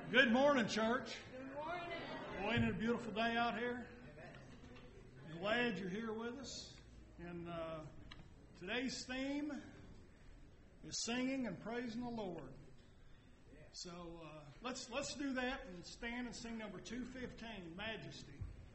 Good morning, church. Good morning. Boy, ain't it a beautiful day out here? I'm glad you're here with us. And today's theme is singing and praising the Lord. So let's do that and stand and sing number 215, Majesty.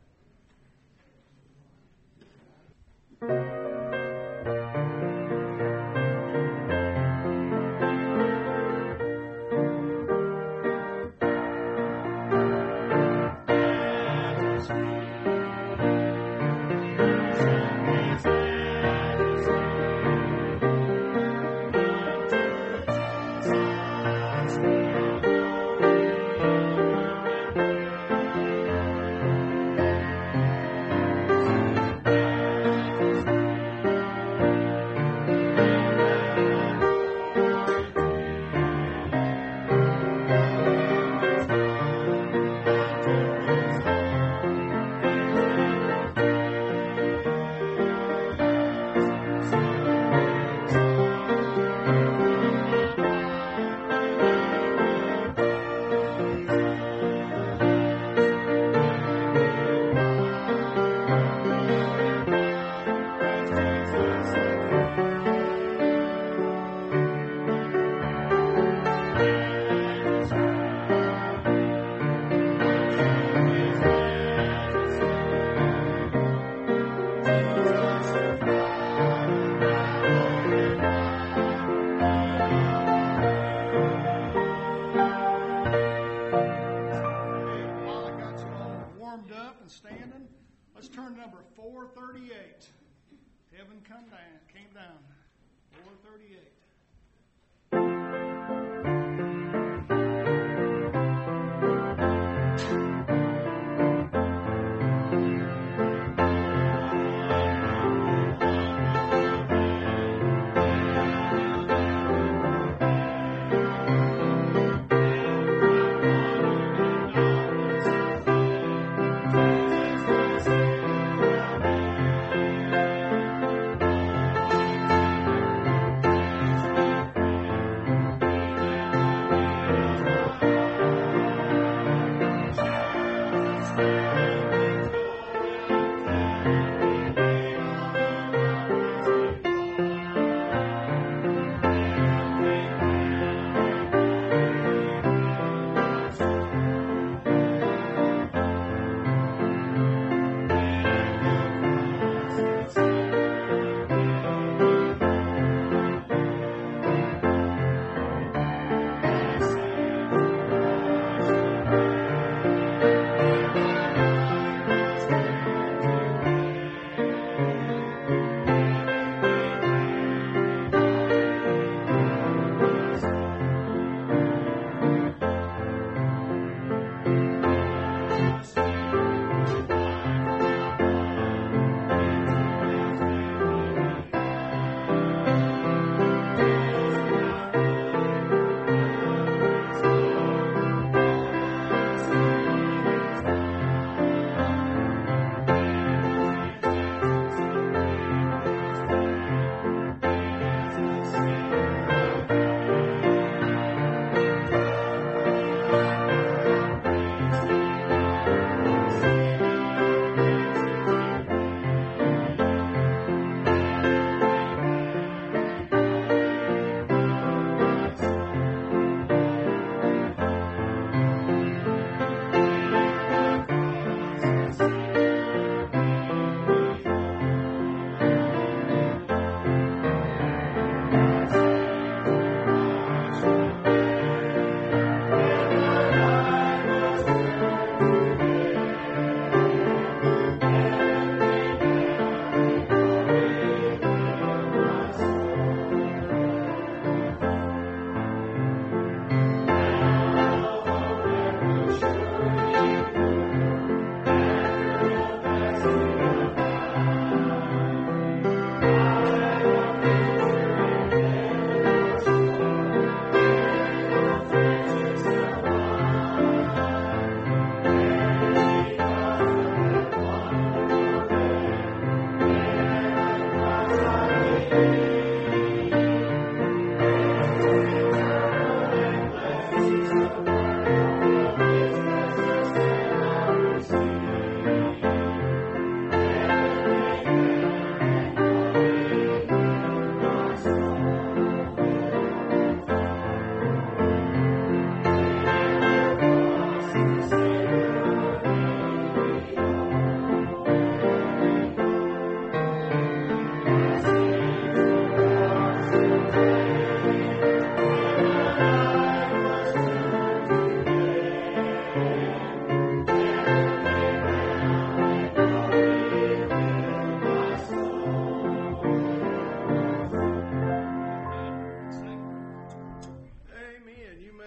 Let's turn to number 438. Heaven came down. 438.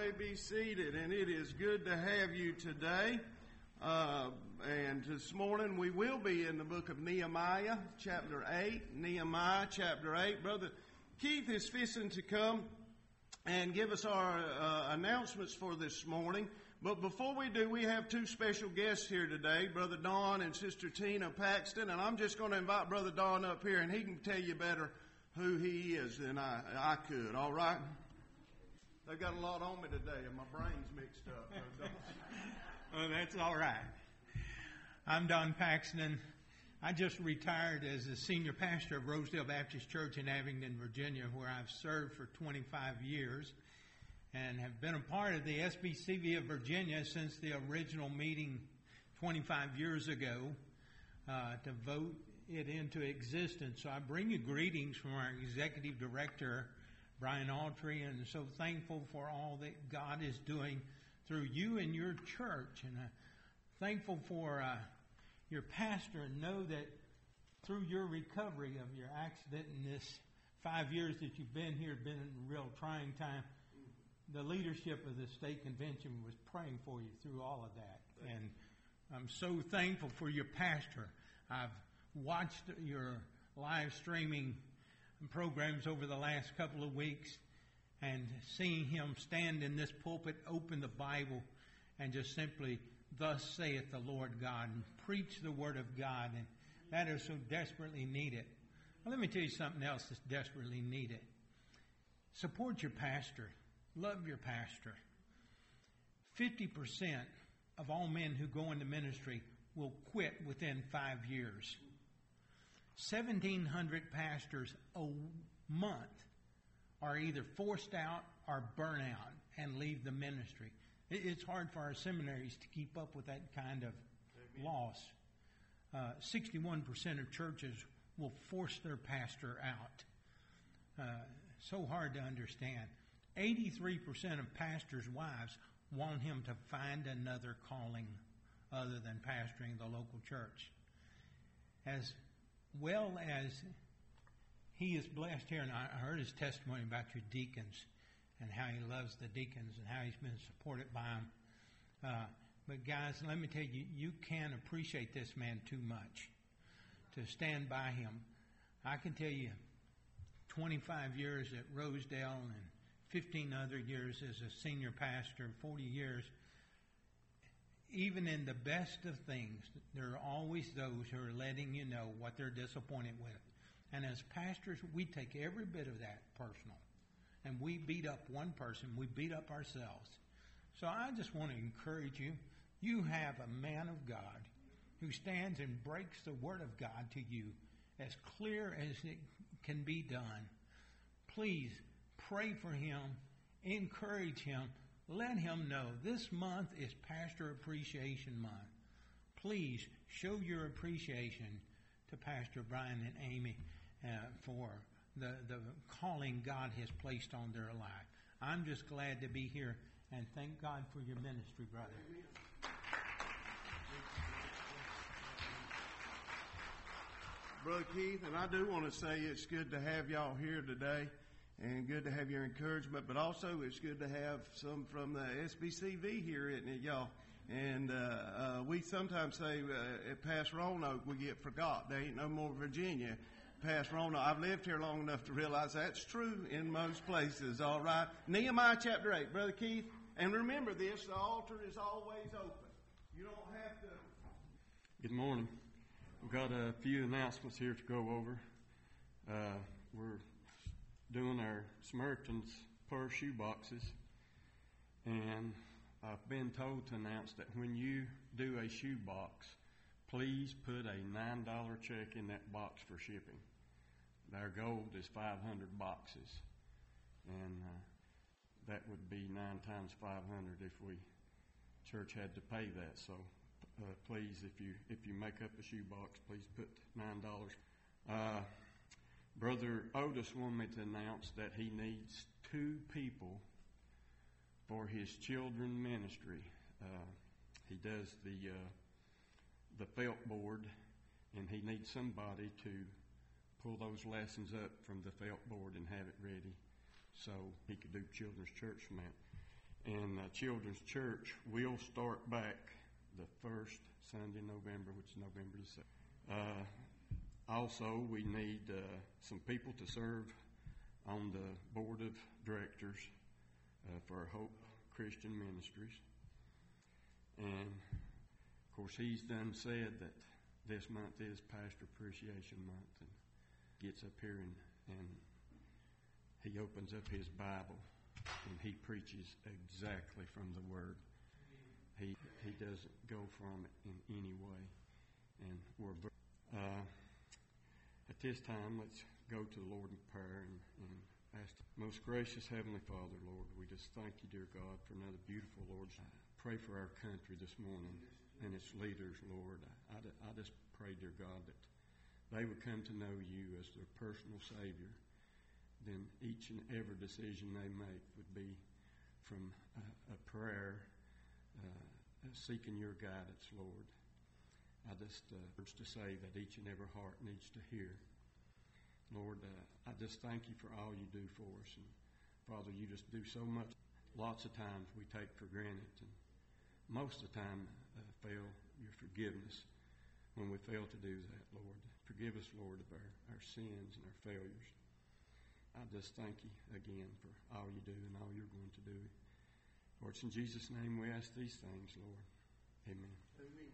may be seated, and it is good to have you today. And this morning we will be in the book of Nehemiah, chapter 8. Nehemiah, chapter 8. Brother Keith is fixing to come and give us our announcements for this morning. But before we do, we have two special guests here today, Brother Don and Sister Tina Paxton. And I'm just going to invite Brother Don up here, and he can tell you better who he is than I could. All right? They've got a lot on me today, and my brain's mixed up. Oh, that's all right. I'm Don Paxton. I just retired as a senior pastor of Rosedale Baptist Church in Abingdon, Virginia, where I've served for 25 years and have been a part of the SBCV of Virginia since the original meeting 25 years ago to vote it into existence. So I bring you greetings from our executive director, Brian Autry, and so thankful for all that God is doing through you and your church. And thankful for your pastor, and know that through your recovery of your accident in this 5 years that you've been here, been a real trying time. The leadership of the state convention was praying for you through all of that. And I'm so thankful for your pastor. I've watched your live streaming programs over the last couple of weeks, and seeing him stand in this pulpit, open the Bible, and just simply, thus saith the Lord God, and preach the Word of God, and that is so desperately needed. Well, let me tell you something else that's desperately needed. Support your pastor. Love your pastor. 50% of all men who go into ministry will quit within 5 years. 1,700 pastors a month are either forced out or burn out and leave the ministry. It's hard for our seminaries to keep up with that kind of loss. 61% of churches will force their pastor out. So hard to understand. 83% of pastors' wives want him to find another calling other than pastoring the local church. As well as he is blessed here, and I heard his testimony about your deacons and how he loves the deacons and how he's been supported by them. But guys, let me tell you, you can't appreciate this man too much to stand by him. I can tell you 25 years at Rosedale and 15 other years as a senior pastor, 40 years. Even in the best of things, there are always those who are letting you know what they're disappointed with. And as pastors, we take every bit of that personal. And we beat up one person, we beat up ourselves. So I just want to encourage you. You have a man of God who stands and breaks the Word of God to you as clear as it can be done. Please pray for him, encourage him, let him know this month is Pastor Appreciation Month. Please show your appreciation to Pastor Brian and Amy for the calling God has placed on their life. I'm just glad to be here, and thank God for your ministry, brother. Brother Keith, and I do want to say it's good to have y'all here today, and good to have your encouragement, but also it's good to have some from the SBCV here, isn't it, y'all? And we sometimes say past Roanoke we get forgot. There ain't no more Virginia past Roanoke. I've lived here long enough to realize that's true in most places, all right? Nehemiah chapter 8, Brother Keith. And remember this, the altar is always open. You don't have to... Good morning. We've got a few announcements here to go over. We're doing our Samaritans per shoe boxes, and I've been told to announce that when you do a shoe box, please put a $9 check in that box for shipping. Our goal is 500 boxes, and that would be 9 times 500 if we church had to pay that. So please, if you make up a shoe box, please put $9. Brother Otis wanted me to announce that he needs 2 people for his children ministry. He does the felt board, and he needs somebody to pull those lessons up from the felt board and have it ready so he could do children's church from that. And Children's Church will start back the first Sunday in November, which is November the 2nd. Also, we need some people to serve on the board of directors for Hope Christian Ministries. And, of course, he's done said that this month is Pastor Appreciation Month, and gets up here and he opens up his Bible and he preaches exactly from the Word. He doesn't go from it in any way. And we're at this time, let's go to the Lord in prayer and ask. Most gracious Heavenly Father, Lord, we just thank you, dear God, for another beautiful, Lord. Pray for our country this morning and its leaders, Lord. I just pray, dear God, that they would come to know you as their personal Savior. Then each and every decision they make would be from a prayer, seeking your guidance, Lord. I just urge to say that each and every heart needs to hear. Lord, I just thank you for all you do for us. And Father, you just do so much. Lots of times we take for granted, and most of the time fail your forgiveness when we fail to do that, Lord. Forgive us, Lord, of our sins and our failures. I just thank you again for all you do and all you're going to do. Lord, it's in Jesus' name we ask these things, Lord. Amen. Amen.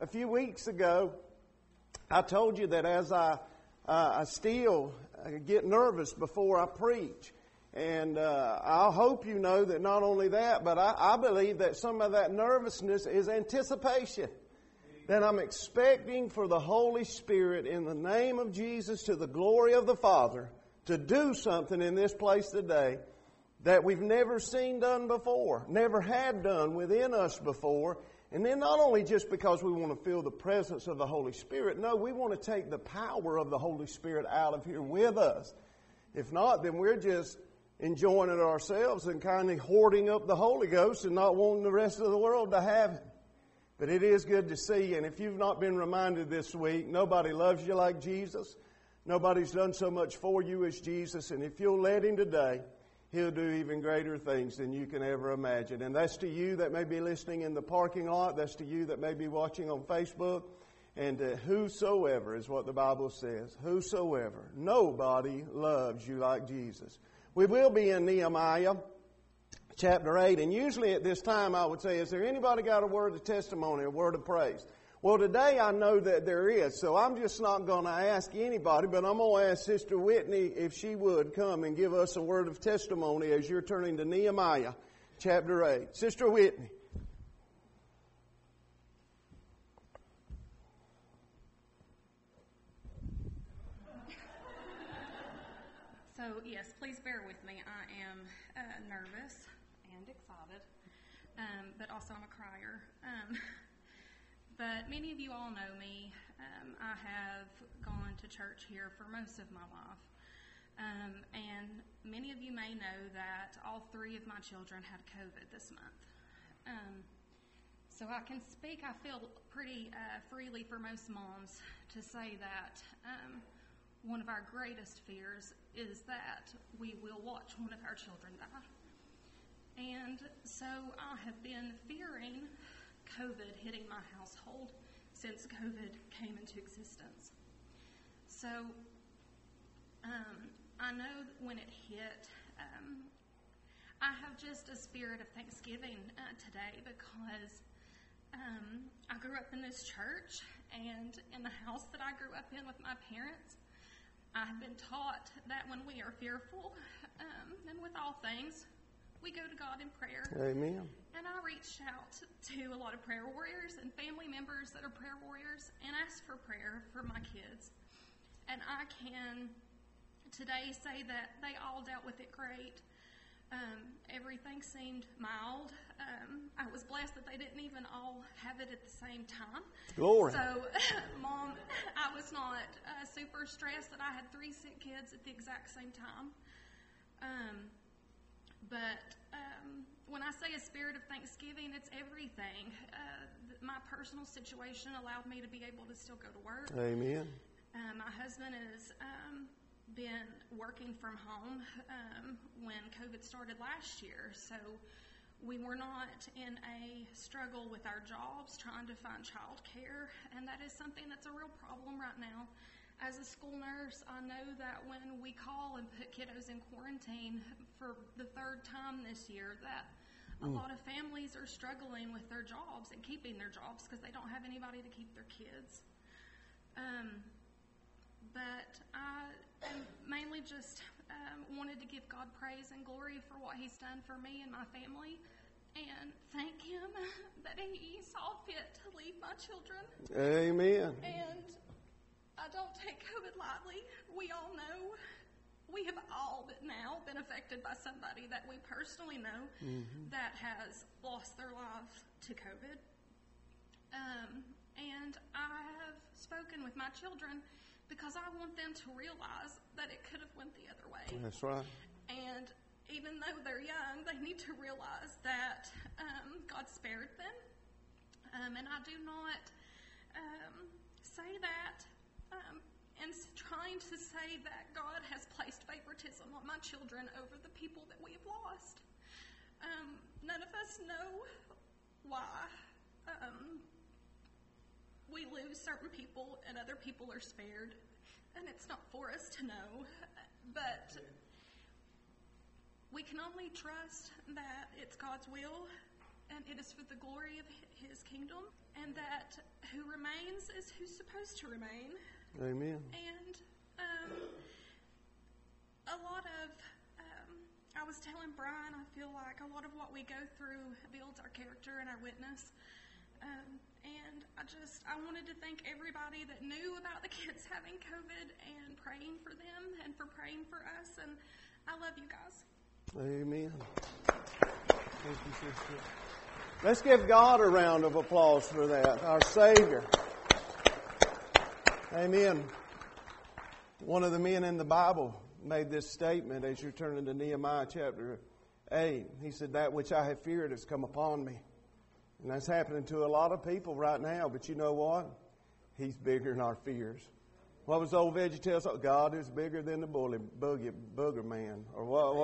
few weeks ago, I told you that as I still get nervous before I preach. And I hope you know that not only that, but I believe that some of that nervousness is anticipation. That I'm expecting for the Holy Spirit in the name of Jesus to the glory of the Father to do something in this place today that we've never seen done before, never had done within us before. And then not only just because we want to feel the presence of the Holy Spirit, no, we want to take the power of the Holy Spirit out of here with us. If not, then we're just enjoying it ourselves and kind of hoarding up the Holy Ghost and not wanting the rest of the world to have it. But it is good to see, and if you've not been reminded this week, nobody loves you like Jesus. Nobody's done so much for you as Jesus, and if you'll let Him today, He'll do even greater things than you can ever imagine. And that's to you that may be listening in the parking lot. That's to you that may be watching on Facebook. And whosoever is what the Bible says. Whosoever. Nobody loves you like Jesus. We will be in Nehemiah chapter 8. And usually at this time I would say, is there anybody got a word of testimony, a word of praise? Well, today I know that there is, so I'm just not going to ask anybody, but I'm going to ask Sister Whitney if she would come and give us a word of testimony as you're turning to Nehemiah chapter 8. Sister Whitney. So, yes, please bear with me. I am nervous and excited, but also I'm a crier. But many of you all know me. I have gone to church here for most of my life. And many of you may know that all 3 of my children had COVID this month. So I can speak, I feel pretty freely for most moms to say that one of our greatest fears is that we will watch one of our children die. And so I have been fearing COVID hitting my household since COVID came into existence. So I know when it hit, I have just a spirit of thanksgiving today because I grew up in this church, and in the house that I grew up in with my parents, I have been taught that when we are fearful, and with all things, we go to God in prayer. Amen. And I reached out to a lot of prayer warriors and family members that are prayer warriors and asked for prayer for my kids. And I can today say that they all dealt with it great. Everything seemed mild. I was blessed that they didn't even all have it at the same time. Glory. So, Mom, I was not super stressed that I had 3 sick kids at the exact same time. But when I say a spirit of thanksgiving, it's everything. My personal situation allowed me to be able to still go to work. Amen. My husband has been working from home when COVID started last year, so we were not in a struggle with our jobs trying to find child care, and that is something that's a real problem right now. As a school nurse, I know that when we call and put kiddos in quarantine for the 3rd time this year, that a lot of families are struggling with their jobs and keeping their jobs because they don't have anybody to keep their kids. But I mainly just wanted to give God praise and glory for what He's done for me and my family, and thank Him that He saw fit to lead my children. Amen. And I don't take COVID lightly. We all know, we have all but now been affected by somebody that we personally know that has lost their life to COVID. And I have spoken with my children because I want them to realize that it could have went the other way. That's right. And even though they're young, they need to realize that God spared them. And I do not say that and trying to say that God has placed favoritism on my children over the people that we have lost. None of us know why we lose certain people and other people are spared, and it's not for us to know, but we can only trust that it's God's will and it is for the glory of His kingdom, and that who remains is who's supposed to remain. Amen. And a lot of, I was telling Brian, I feel like a lot of what we go through builds our character and our witness. And I wanted to thank everybody that knew about the kids having COVID and praying for them and for praying for us. And I love you guys. Amen. Thank you, sister. Let's give God a round of applause for that, our Savior. Amen. One of the men in the Bible made this statement as you turn into Nehemiah chapter 8. He said, "That which I have feared has come upon me." And that's happening to a lot of people right now. But you know what? He's bigger than our fears. What was the old VeggieTales? God is bigger than the booger man, or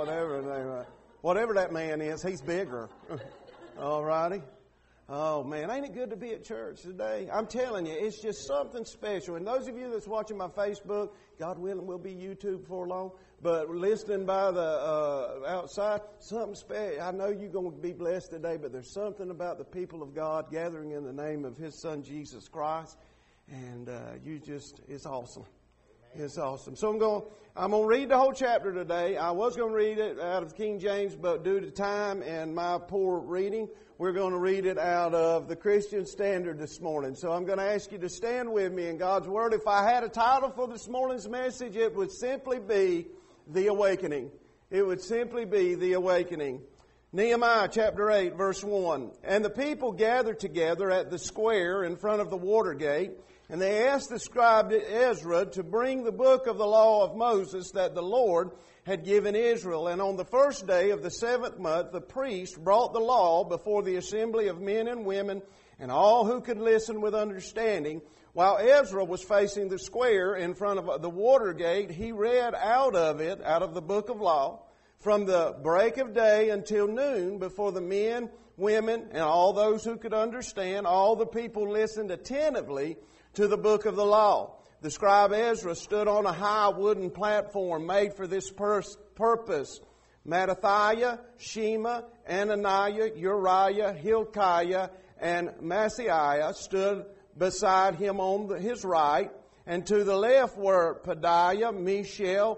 whatever that man is. He's bigger. All righty. Oh man, ain't it good to be at church today? I'm telling you, it's just something special. And those of you that's watching my Facebook, God willing, we'll be YouTube before long. But listening by the outside, something special. I know you're going to be blessed today, but there's something about the people of God gathering in the name of His Son Jesus Christ, and it's awesome. It's awesome. So I'm going to read the whole chapter today. I was going to read it out of King James, but due to time and my poor reading, we're going to read it out of the Christian Standard this morning. So I'm going to ask you to stand with me in God's Word. If I had a title for this morning's message, it would simply be The Awakening. It would simply be The Awakening. Nehemiah chapter 8, verse 1. And the people gathered together at the square in front of the water gate, and they asked the scribe Ezra to bring the book of the law of Moses that the Lord had given Israel. And on the first day of the 7th month, the priest brought the law before the assembly of men and women and all who could listen with understanding. While Ezra was facing the square in front of the water gate, he read out of the book of law, from the break of day until noon, before the men, women, and all those who could understand. All the people listened attentively to the book of the law. The scribe Ezra stood on a high wooden platform made for this purpose. Mattathiah, Shema, Ananiah, Uriah, Hilkiah, and Maaseiah stood beside him on his right, and to the left were Pedaiah, Mishael,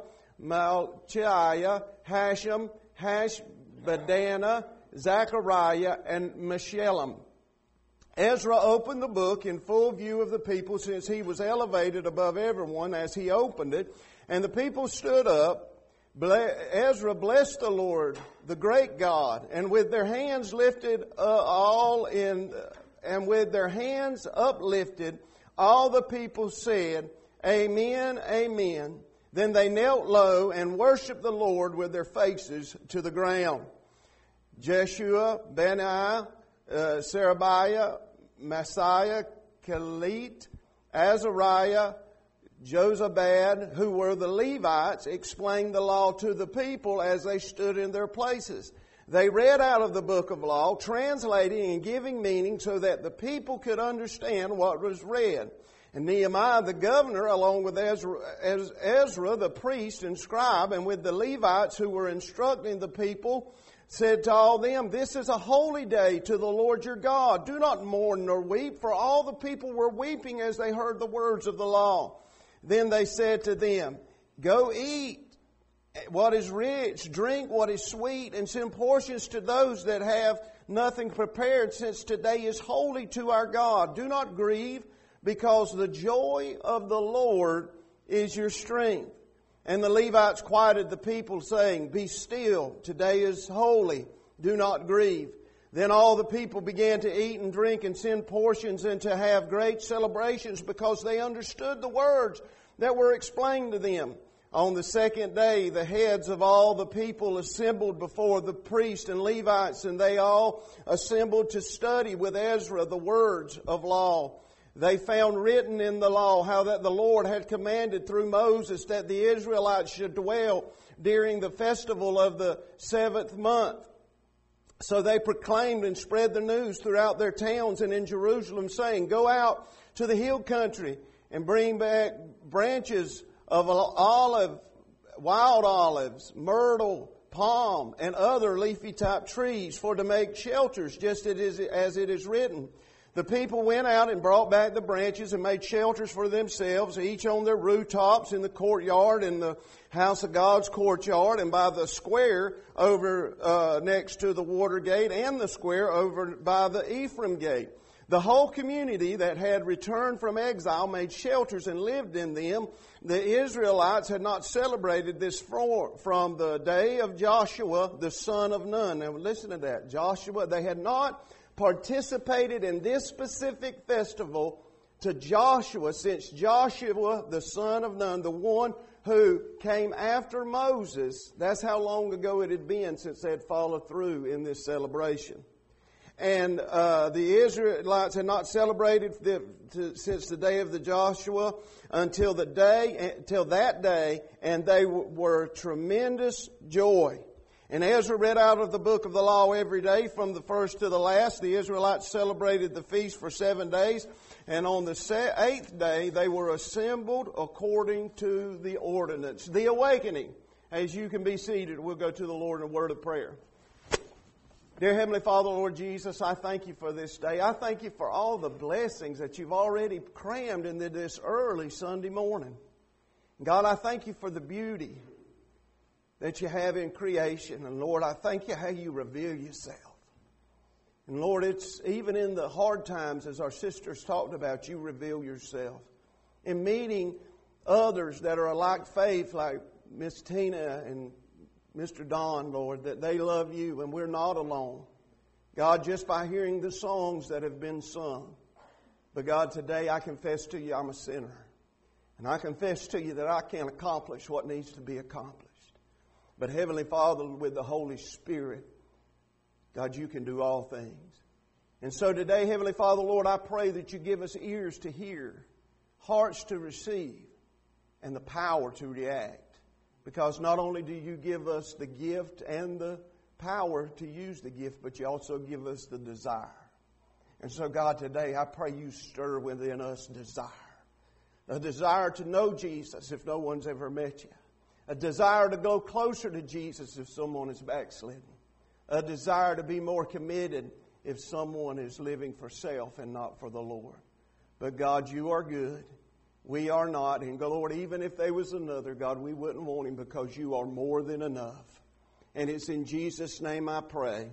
Malchiah, Hashem, Hashbaddanah, Zechariah, and Meshullam. Ezra opened the book in full view of the people, since he was elevated above everyone as he opened it. And the people stood up. Ezra blessed the Lord, the great God, and with their hands uplifted, all the people said, "Amen, amen." Then they knelt low and worshipped the Lord with their faces to the ground. Jeshua, Benaiah, Sherebiah, Maaseiah, Kelita, Azariah, Jozabad, who were the Levites, explained the law to the people as they stood in their places. They read out of the book of law, translating and giving meaning so that the people could understand what was read. And Nehemiah the governor, along with Ezra the priest and scribe, and with the Levites who were instructing the people, said to all them, "This is a holy day to the Lord your God. Do not mourn nor weep," for all the people were weeping as they heard the words of the law. Then they said to them, "Go eat what is rich, drink what is sweet, and send portions to those that have nothing prepared, since today is holy to our God. Do not grieve, because the joy of the Lord is your strength." And the Levites quieted the people, saying, "Be still, today is holy, do not grieve." Then all the people began to eat and drink and send portions and to have great celebrations, because they understood the words that were explained to them. On the second day, the heads of all the people assembled before the priests and Levites, and they all assembled to study with Ezra the words of law. They found written in the law how that the Lord had commanded through Moses that the Israelites should dwell during the festival of the 7th month. So they proclaimed and spread the news throughout their towns and in Jerusalem, saying, "Go out to the hill country and bring back branches of wild olives, myrtle, palm, and other leafy type trees for to make shelters, just as it is written. The people went out and brought back the branches and made shelters for themselves, each on their rooftops, in the courtyard, in the house of God's courtyard, and by the square over next to the water gate, and the square over by the Ephraim gate. The whole community that had returned from exile made shelters and lived in them. The Israelites had not celebrated this from the day of Joshua, the son of Nun. Now listen to that. Joshua, they had not participated in this specific festival to Joshua since Joshua, the son of Nun, the one who came after Moses. That's how long ago it had been since they had followed through in this celebration. And the Israelites had not celebrated since the day of the Joshua until that day, and they were tremendous joy. And Ezra read out of the book of the law every day from the first to the last. The Israelites celebrated the feast for 7 days. And on the 8th day, they were assembled according to the ordinance. The awakening. As you can be seated, we'll go to the Lord in a word of prayer. Dear Heavenly Father, Lord Jesus, I thank you for this day. I thank you for all the blessings that you've already crammed into this early Sunday morning. God, I thank you for the beauty that you have in creation. And Lord, I thank you how you reveal yourself. And Lord, it's even in the hard times, as our sisters talked about, you reveal yourself. In meeting others that are like faith, like Miss Tina and Mr. Don, Lord, that they love you and we're not alone. God, just by hearing the songs that have been sung. But God, today I confess to you I'm a sinner. And I confess to you that I can't accomplish what needs to be accomplished. But Heavenly Father, with the Holy Spirit, God, you can do all things. And so today, Heavenly Father, Lord, I pray that you give us ears to hear, hearts to receive, and the power to react. Because not only do you give us the gift and the power to use the gift, but you also give us the desire. And so, God, today I pray you stir within us desire. A desire to know Jesus if no one's ever met you. A desire to go closer to Jesus if someone is backslidden. A desire to be more committed if someone is living for self and not for the Lord. But God, you are good. We are not. And Lord, even if there was another, God, we wouldn't want him because you are more than enough. And it's in Jesus' name I pray.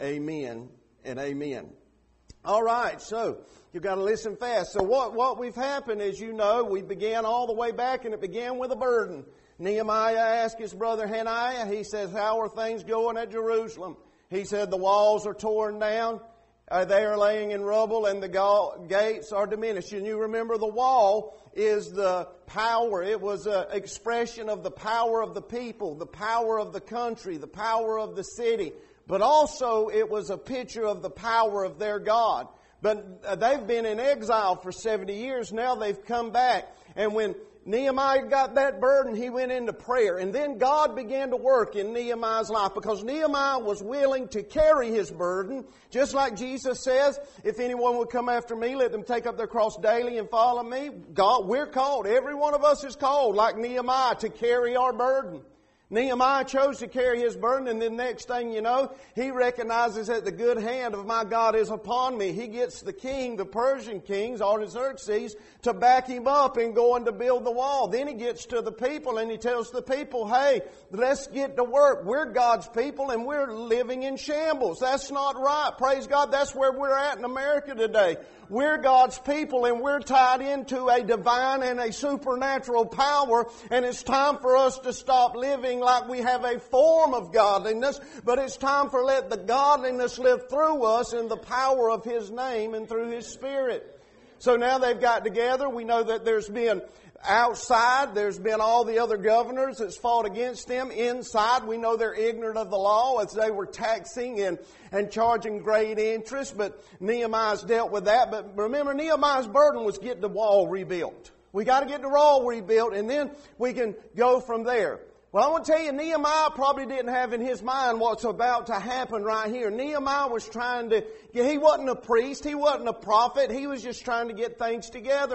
Amen and amen. All right, so you've got to listen fast. So what we've happened is, you know, we began all the way back, and it began with a burden. Nehemiah asked his brother Hananiah, he says, how are things going at Jerusalem? He said, the walls are torn down, they are laying in rubble, and the gates are diminished. And you remember the wall is the power. It was an expression of the power of the people, the power of the country, the power of the city. But also it was a picture of the power of their God. But they've been in exile for 70 years. Now they've come back. And when Nehemiah got that burden, he went into prayer. And then God began to work in Nehemiah's life because Nehemiah was willing to carry his burden. Just like Jesus says, if anyone would come after me, let them take up their cross daily and follow me. God, we're called. Every one of us is called, like Nehemiah, to carry our burden. Nehemiah chose to carry his burden, and then next thing you know, he recognizes that the good hand of my God is upon me. He gets the king, the Persian kings, Artaxerxes, to back him up in going to build the wall. Then he gets to the people and he tells the people, hey, let's get to work. We're God's people and we're living in shambles. That's not right. Praise God, that's where we're at in America today. We're God's people and we're tied into a divine and a supernatural power, and it's time for us to stop living like we have a form of godliness, but it's time for let the godliness live through us in the power of His name and through His Spirit. So now they've got together. We know that there's been outside, there's been all the other governors that's fought against them. Inside, we know they're ignorant of the law as they were taxing and charging great interest. But Nehemiah's dealt with that. But remember, Nehemiah's burden was get the wall rebuilt. We got to get the wall rebuilt, and then we can go from there. Well, I want to tell you, Nehemiah probably didn't have in his mind what's about to happen right here. Nehemiah was he wasn't a priest, he wasn't a prophet, he was just trying to get things together.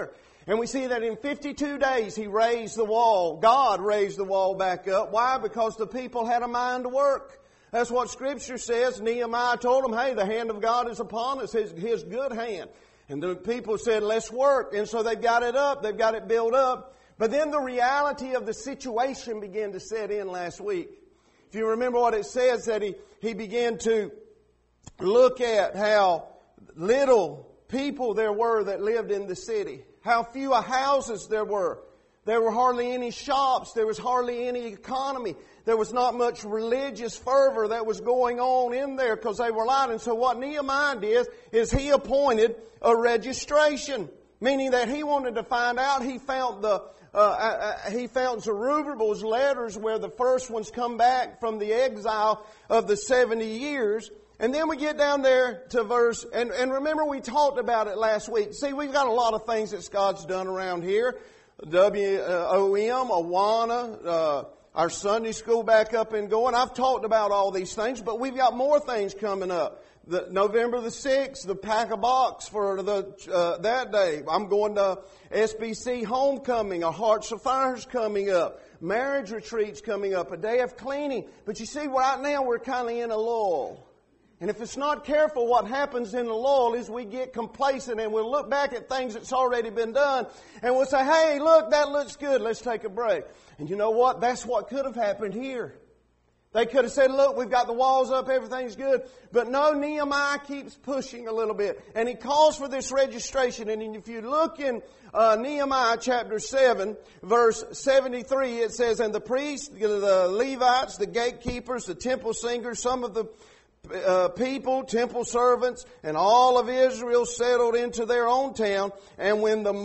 And we see that in 52 days He raised the wall. God raised the wall back up. Why? Because the people had a mind to work. That's what Scripture says. Nehemiah told them, hey, the hand of God is upon us, His good hand. And the people said, let's work. And so they've got it up. They've got it built up. But then the reality of the situation began to set in last week. If you remember what it says, that he began to look at how little people there were that lived in the city. How few houses there were. There were hardly any shops. There was hardly any economy. There was not much religious fervor that was going on in there because they were light. And so what Nehemiah did is he appointed a registration, meaning that he wanted to find out. He found Zerubbabel's letters where the first ones come back from the exile of the 70 years. And then we get down there to verse, and remember we talked about it last week. See, we've got a lot of things that God's done around here. WOM, Awana, our Sunday school back up and going. I've talked about all these things, but we've got more things coming up. November the 6th, the Pack-a-Box for that day. I'm going to SBC Homecoming, a Hearts of Fire's coming up. Marriage retreats coming up, a day of cleaning. But you see, right now we're kind of in a lull. And if it's not careful, what happens in the lull is we get complacent and we'll look back at things that's already been done and we'll say, hey, look, that looks good. Let's take a break. And you know what? That's what could have happened here. They could have said, look, we've got the walls up, everything's good. But no, Nehemiah keeps pushing a little bit. And he calls for this registration. And if you look in Nehemiah chapter 7, verse 73, it says, and the priests, the Levites, the gatekeepers, the temple singers, some of the people, temple servants, and all of Israel settled into their own town. And when the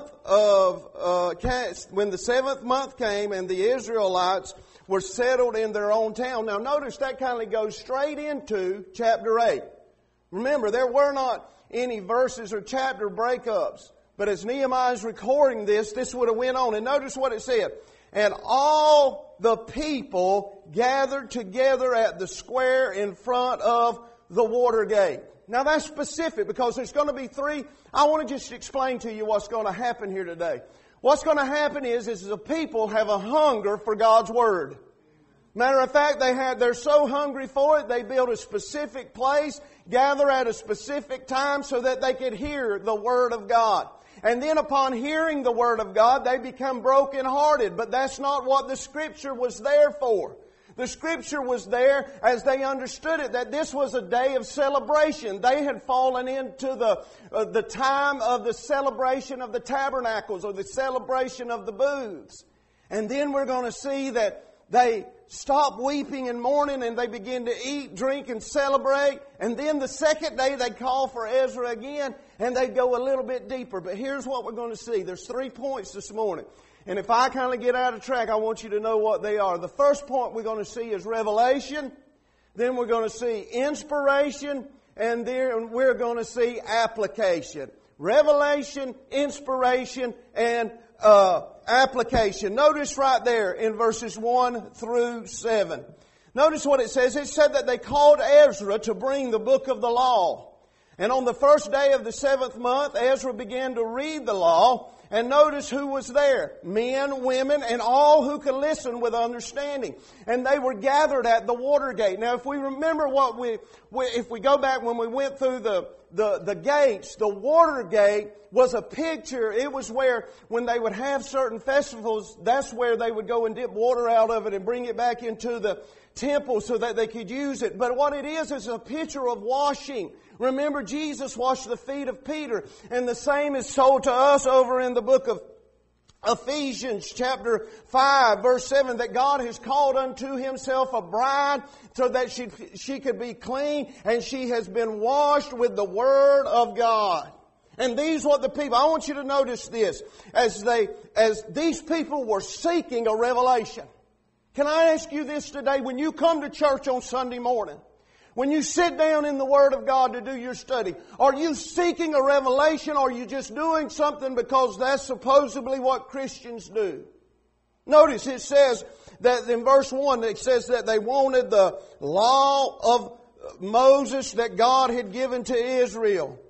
seventh month came, and the Israelites were settled in their own town. Now notice that kind of goes straight into chapter 8. Remember, there were not any verses or chapter breakups. But as Nehemiah is recording this would have went on. And notice what it said. And all the people gathered together at the square in front of the water gate. Now that's specific because there's going to be three. I want to just explain to you what's going to happen here today. What's going to happen is the people have a hunger for God's Word. Matter of fact, they're so hungry for it, they built a specific place, gather at a specific time so that they could hear the Word of God. And then upon hearing the Word of God, they become brokenhearted. But that's not what the Scripture was there for. The Scripture was there as they understood it, that this was a day of celebration. They had fallen into the time of the celebration of the tabernacles or the celebration of the booths. And then we're going to see that they stop weeping and mourning and they begin to eat, drink, and celebrate. And then the second day they call for Ezra again and they go a little bit deeper. But here's what we're going to see. There's 3 points this morning. And if I kind of get out of track, I want you to know what they are. The first point we're going to see is revelation. Then we're going to see inspiration. And then we're going to see application. Revelation, inspiration, and application. Notice right there in verses 1 through 7. Notice what it says. It said that they called Ezra to bring the book of the law. And on the first day of the 7th month, Ezra began to read the law. And notice who was there. Men, women, and all who could listen with understanding. And they were gathered at the water gate. Now if we remember if we go back when we went through the gates, the water gate was a picture. It was where when they would have certain festivals, that's where they would go and dip water out of it and bring it back into the temple so that they could use it. But what it is a picture of washing. Remember, Jesus washed the feet of Peter. And the same is told to us over in the book of Ephesians chapter 5 verse 7, that God has called unto Himself a bride so that she could be clean, and she has been washed with the Word of God. And these what the people, I want you to notice this, as these people were seeking a revelation. Can I ask you this today? When you come to church on Sunday morning, when you sit down in the Word of God to do your study, are you seeking a revelation, or are you just doing something because that's supposedly what Christians do? Notice it says that in verse 1, it says that they wanted the law of Moses that God had given to Israel.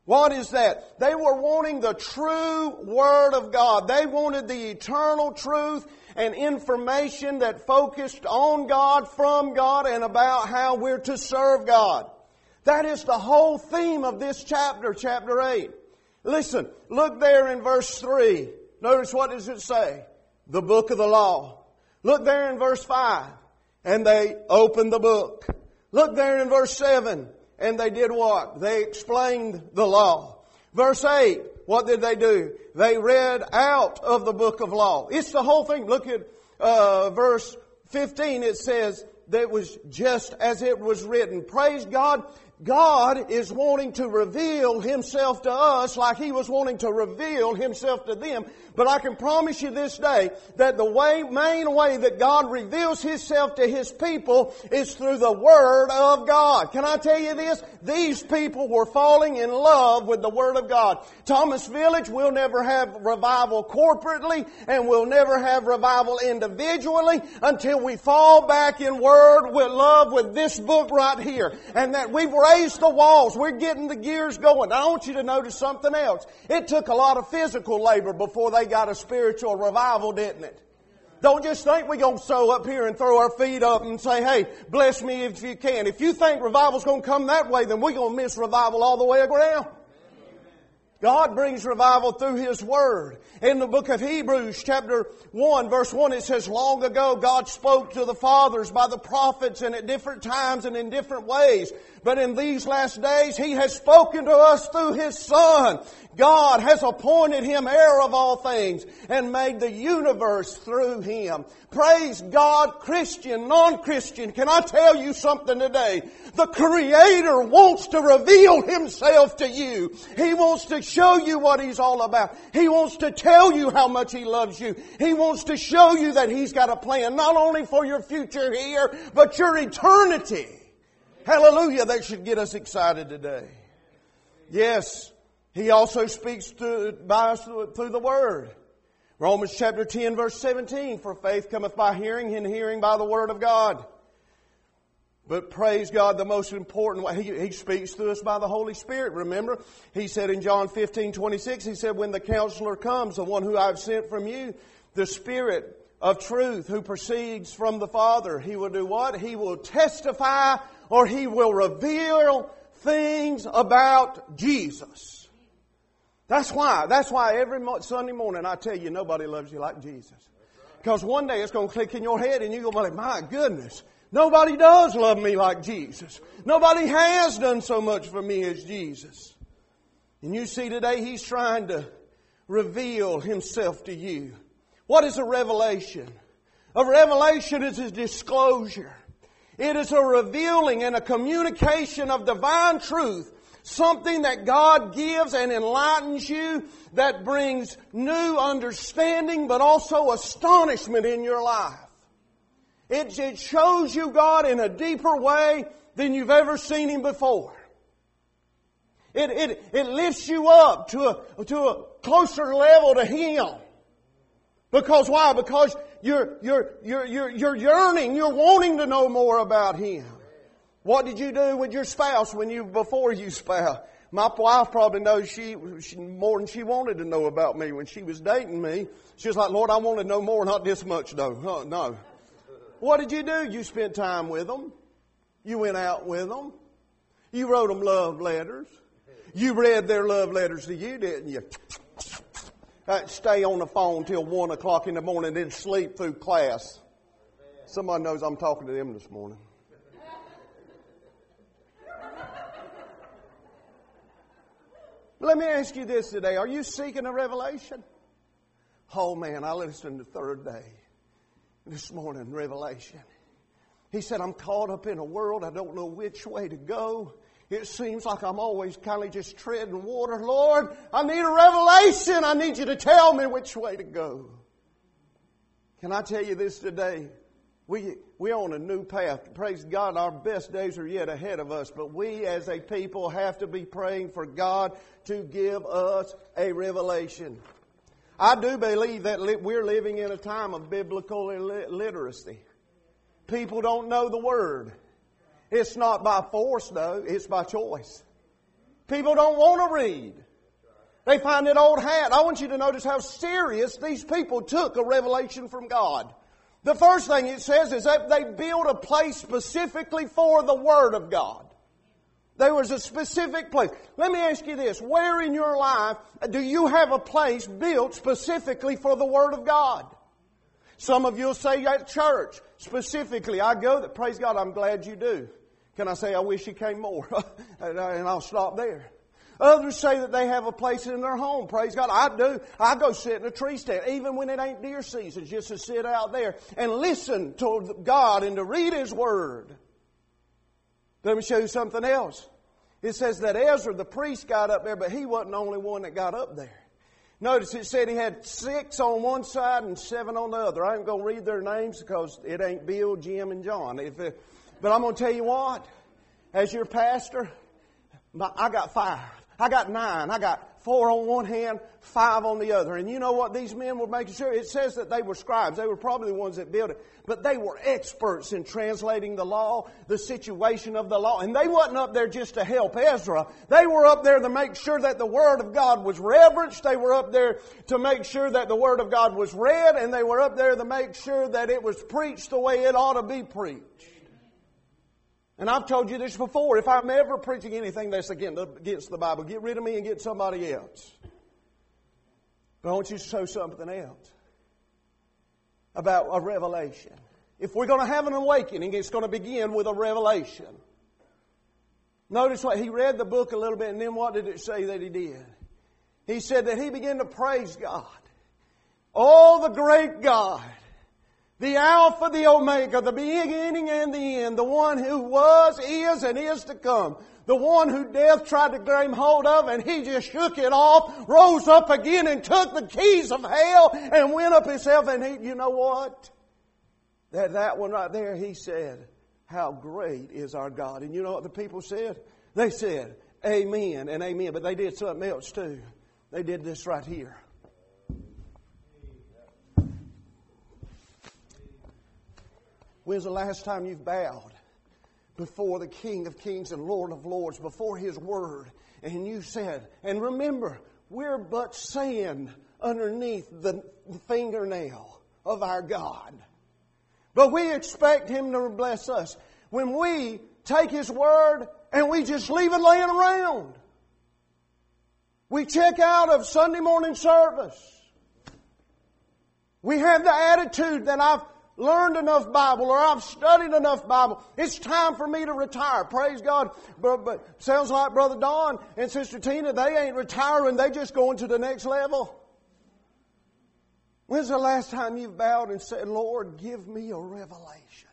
What is that? They were wanting the true Word of God. They wanted the eternal truth and information that focused on God, from God, and about how we're to serve God. That is the whole theme of this chapter, chapter 8. Listen, look there in verse 3. Notice what does it say? The book of the law. Look there in verse 5. And they opened the book. Look there in verse 7. And they did what? They explained the law. Verse 8. What did they do? They read out of the book of law. It's the whole thing. Look at verse 15. It says that it was just as it was written. Praise God. God is wanting to reveal Himself to us like He was wanting to reveal Himself to them. But I can promise you this day that the main way that God reveals Himself to His people is through the Word of God. Can I tell you this? These people were falling in love with the Word of God. Thomas Village will never have revival corporately, and we'll never have revival individually until we fall back in Word with love with this book right here. And that we've raised the walls. We're getting the gears going. I want you to notice something else. It took a lot of physical labor before they got a spiritual revival, didn't it? Don't just think we're going to sew up here and throw our feet up and say, hey, bless me if you can. If you think revival's going to come that way, then we're going to miss revival all the way around. God brings revival through His Word. In the book of Hebrews, chapter 1, verse 1, it says, long ago God spoke to the fathers by the prophets and at different times and in different ways. But in these last days He has spoken to us through His Son. God has appointed Him heir of all things and made the universe through Him. Praise God, Christian, non-Christian. Can I tell you something today? The Creator wants to reveal Himself to you. He wants to show you what He's all about. He wants to tell you how much He loves you. He wants to show you that He's got a plan not only for your future here, but your eternity. Hallelujah, that should get us excited today. Yes, He also speaks by us through the Word. Romans chapter 10 verse 17, for faith cometh by hearing, and hearing by the Word of God. But praise God, the most important way, He speaks to us by the Holy Spirit. Remember, He said in John 15:26, He said, when the Counselor comes, the one who I've sent from you, the Spirit of truth who proceeds from the Father, He will do what? He will testify, or He will reveal things about Jesus. That's why every Sunday morning I tell you nobody loves you like Jesus. Because one day it's going to click in your head and you're going to be like, my goodness, nobody does love me like Jesus. Nobody has done so much for me as Jesus. And you see today He's trying to reveal Himself to you. What is a revelation? A revelation is a disclosure. It is a revealing and a communication of divine truth. Something that God gives and enlightens you that brings new understanding but also astonishment in your life. It shows you God in a deeper way than you've ever seen Him before. It lifts you up to a closer level to Him. Because why? Because you're yearning, you're wanting to know more about Him. What did you do with your spouse before you spouse? My wife probably knows she more than she wanted to know about me when she was dating me. She was like, Lord, I want to know more, not this much though. No. What did you do? You spent time with them. You went out with them. You wrote them love letters. You read their love letters to you, didn't you? Stay on the phone till 1 o'clock in the morning, then sleep through class. Somebody knows I'm talking to them this morning. Let me ask you this today. Are you seeking a revelation? Oh man, I listened the third day this morning, Revelation. He said, I'm caught up in a world. I don't know which way to go. It seems like I'm always kind of just treading water. Lord, I need a revelation. I need you to tell me which way to go. Can I tell you this today? We're on a new path. Praise God, our best days are yet ahead of us. But we as a people have to be praying for God to give us a revelation. I do believe that we're living in a time of biblical illiteracy. People don't know the Word. It's not by force, though. It's by choice. People don't want to read. They find that old hat. I want you to notice how serious these people took a revelation from God. The first thing it says is that they built a place specifically for the Word of God. There was a specific place. Let me ask you this. Where in your life do you have a place built specifically for the Word of God? Some of you will say at church, specifically, I go there. Praise God, I'm glad you do. Can I say, I wish you came more? And I'll stop there. Others say that they have a place in their home. Praise God, I do. I go sit in a tree stand, even when it ain't deer season, just to sit out there and listen to God and to read His Word. Let me show you something else. It says that Ezra, the priest, got up there, but he wasn't the only one that got up there. Notice it said he had 6 on one side and 7 on the other. I ain't going to read their names because it ain't Bill, Jim, and John. But I'm going to tell you what. As your pastor, I got 5. I got 9. I got 4 on one hand, 5 on the other. And you know what these men were making sure? It says that they were scribes. They were probably the ones that built it. But they were experts in translating the law, the situation of the law. And they wasn't up there just to help Ezra. They were up there to make sure that the Word of God was reverenced. They were up there to make sure that the Word of God was read. And they were up there to make sure that it was preached the way it ought to be preached. And I've told you this before. If I'm ever preaching anything that's against the Bible, get rid of me and get somebody else. But I want you to show something else about a revelation. If we're going to have an awakening, it's going to begin with a revelation. Notice what he read the book a little bit, and then what did it say that he did? He said that he began to praise God. Oh, the great God. The Alpha, the Omega, the beginning and the end, the one who was, is, and is to come. The one who death tried to grab hold of, and he just shook it off, rose up again and took the keys of hell and went up himself. And you know what? That one right there, he said, how great is our God. And you know what the people said? They said, amen and amen. But they did something else too. They did this right here. When's the last time you've bowed before the King of Kings and Lord of Lords, before His Word, and you said, and remember, we're but sand underneath the fingernail of our God. But we expect Him to bless us. When we take His Word and we just leave it laying around. We check out of Sunday morning service. We have the attitude that I've learned enough Bible or I've studied enough Bible. It's time for me to retire. Praise God. But sounds like Brother Don and Sister Tina, they ain't retiring. They just going to the next level. When's the last time you've bowed and said, Lord, give me a revelation?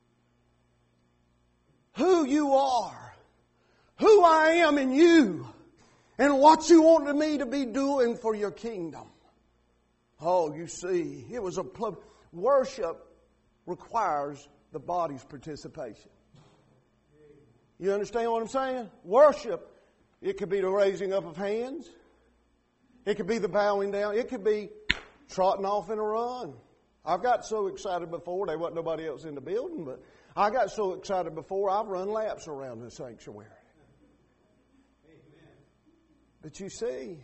Who you are. Who I am in you. And what you want me to be doing for your kingdom. Oh, you see, it was worship requires the body's participation. You understand what I'm saying? Worship, it could be the raising up of hands. It could be the bowing down. It could be trotting off in a run. I've got so excited before, there wasn't nobody else in the building, but I got so excited before, I've run laps around the sanctuary. But you see,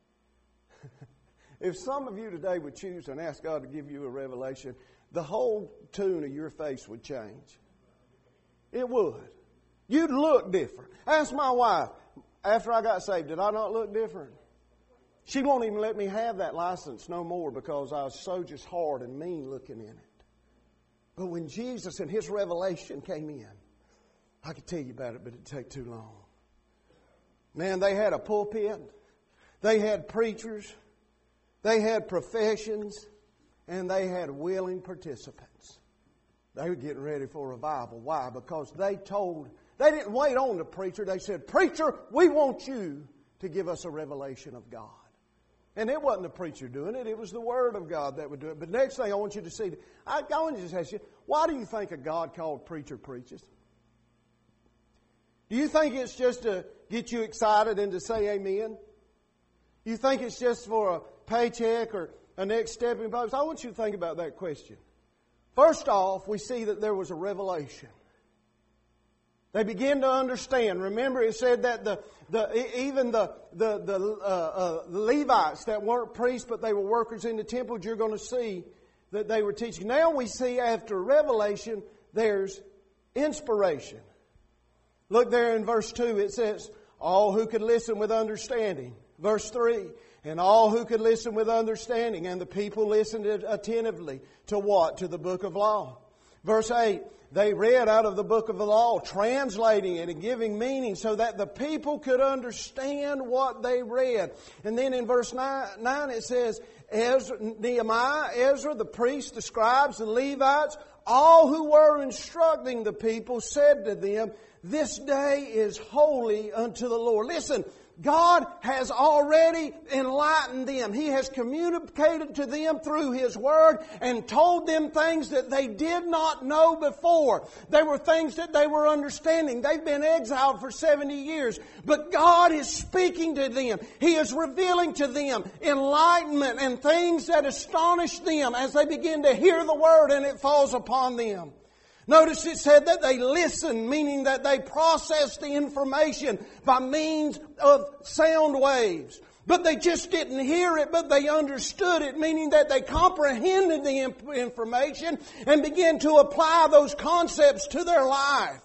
if some of you today would choose and ask God to give you a revelation, the whole tune of your face would change. It would. You'd look different. Ask my wife, after I got saved, did I not look different? She won't even let me have that license no more because I was so just hard and mean looking in it. But when Jesus and His revelation came in, I could tell you about it, but it'd take too long. Man, they had a pulpit. They had preachers. They had professions. And they had willing participants. They were getting ready for revival. Why? Because they didn't wait on the preacher. They said, Preacher, we want you to give us a revelation of God. And it wasn't the preacher doing it. It was the Word of God that would do it. But next thing I want you to see, I want to just ask you, why do you think a God called preacher preaches? Do you think it's just to get you excited and to say amen? You think it's just for a paycheck or a next step in Bible? I want you to think about that question. First off, we see that there was a revelation. They begin to understand. Remember, it said that even the Levites that weren't priests, but they were workers in the temple, you're going to see that they were teaching. Now we see after revelation, there's inspiration. Look there in verse 2, it says, all who could listen with understanding. Verse 3, and all who could listen with understanding. And the people listened attentively to what? To the book of law. Verse 8, they read out of the book of the law, translating it and giving meaning so that the people could understand what they read. And then in verse 9 it says, Nehemiah, Ezra, the priests, the scribes, the Levites, all who were instructing the people said to them, this day is holy unto the Lord. Listen, God has already enlightened them. He has communicated to them through His Word and told them things that they did not know before. They were things that they were understanding. They've been exiled for 70 years. But God is speaking to them. He is revealing to them enlightenment and things that astonish them as they begin to hear the Word and it falls upon them. Notice it said that they listened, meaning that they processed the information by means of sound waves. But they just didn't hear it, but they understood it, meaning that they comprehended the information and began to apply those concepts to their life.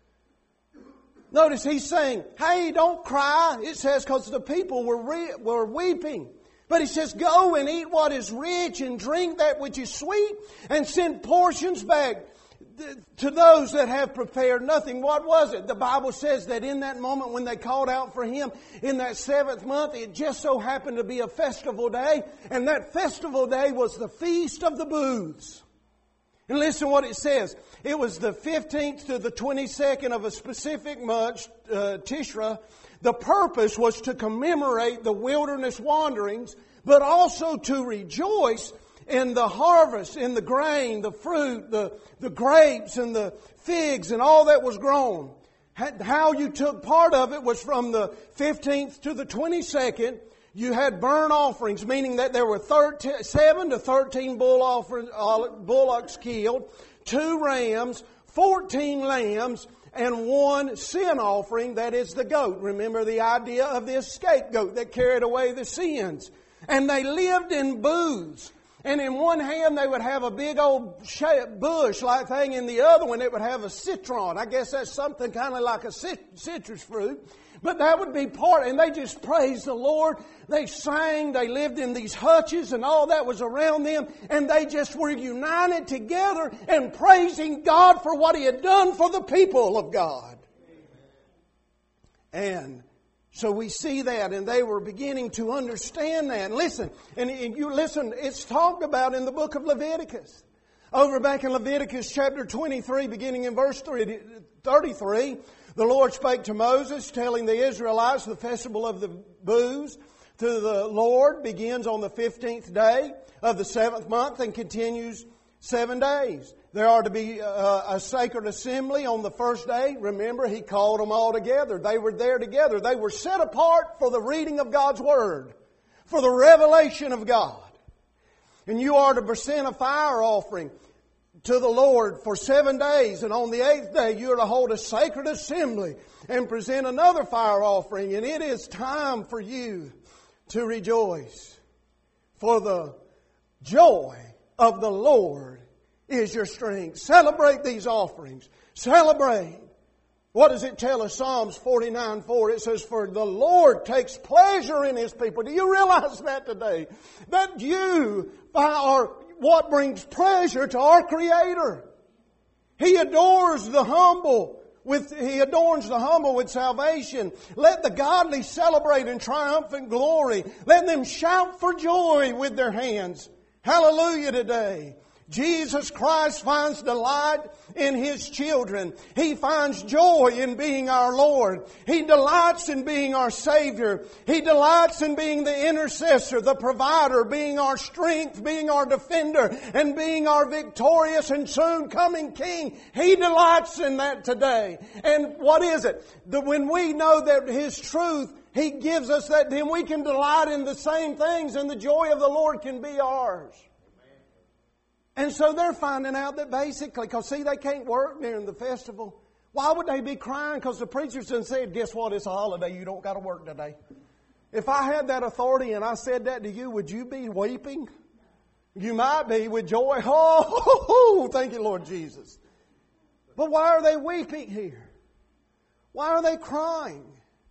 Notice he's saying, hey, don't cry. It says because the people were weeping. But he says, go and eat what is rich and drink that which is sweet and send portions back to those that have prepared nothing. What was it? The Bible says that in that moment when they called out for him in that 7th month, it just so happened to be a festival day. And that festival day was the Feast of the Booths. And listen what it says. It was the 15th to the 22nd of a specific month, Tishra. The purpose was to commemorate the wilderness wanderings, but also to rejoice in the harvest, in the grain, the fruit, the grapes and the figs and all that was grown. How you took part of it was from the 15th to the 22nd. You had burnt offerings, meaning that there were 7 to 13 bullocks killed, 2 rams, 14 lambs, and 1 sin offering, that is the goat. Remember the idea of this scapegoat that carried away the sins. And they lived in booths. And in one hand they would have a big old bush-like thing. In the other one it would have a citron. I guess that's something kind of like a citrus fruit. But that would be part. And they just praised the Lord. They sang. They lived in these hutches and all that was around them. And they just were united together and praising God for what He had done for the people of God. And so we see that, and they were beginning to understand that. And listen, it's talked about in the book of Leviticus. Over back in Leviticus chapter 23, beginning in verse 33, the Lord spake to Moses, telling the Israelites the festival of the booths to the Lord begins on the 15th day of the 7th month and continues 7 days. There are to be a sacred assembly on the first day. Remember, He called them all together. They were there together. They were set apart for the reading of God's Word, for the revelation of God. And you are to present a fire offering to the Lord for 7 days. And on the 8th day, you are to hold a sacred assembly and present another fire offering. And it is time for you to rejoice. For the joy of the Lord is your strength. Celebrate these offerings. Celebrate. What does it tell us? Psalms 49:4. It says, for the Lord takes pleasure in His people. Do you realize that today? That you are what brings pleasure to our Creator. He adorns the humble with salvation. Let the godly celebrate in triumphant glory. Let them shout for joy with their hands. Hallelujah today. Jesus Christ finds delight in His children. He finds joy in being our Lord. He delights in being our Savior. He delights in being the intercessor, the provider, being our strength, being our defender, and being our victorious and soon coming King. He delights in that today. And what is it? That when we know that His truth, He gives us that, then we can delight in the same things and the joy of the Lord can be ours. And so they're finding out that basically, because see, they can't work during the festival. Why would they be crying? Because the preacher's done said, guess what? It's a holiday. You don't got to work today. If I had that authority and I said that to you, would you be weeping? You might be with joy. Oh, thank you, Lord Jesus. But why are they weeping here? Why are they crying?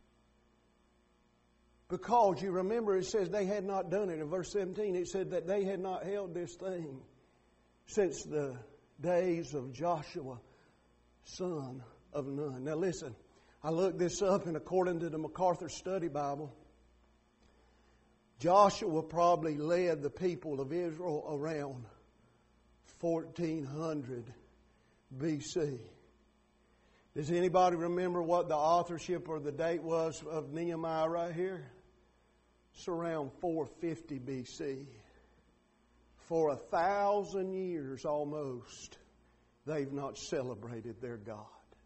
Because you remember it says they had not done it. In verse 17 it said that they had not held this thing since the days of Joshua, son of Nun. Now listen, I looked this up, and according to the MacArthur Study Bible, Joshua probably led the people of Israel around 1400 BC. Does anybody remember what the authorship or the date was of Nehemiah right here? It's around 450 BC. For 1,000 years almost, they've not celebrated their God.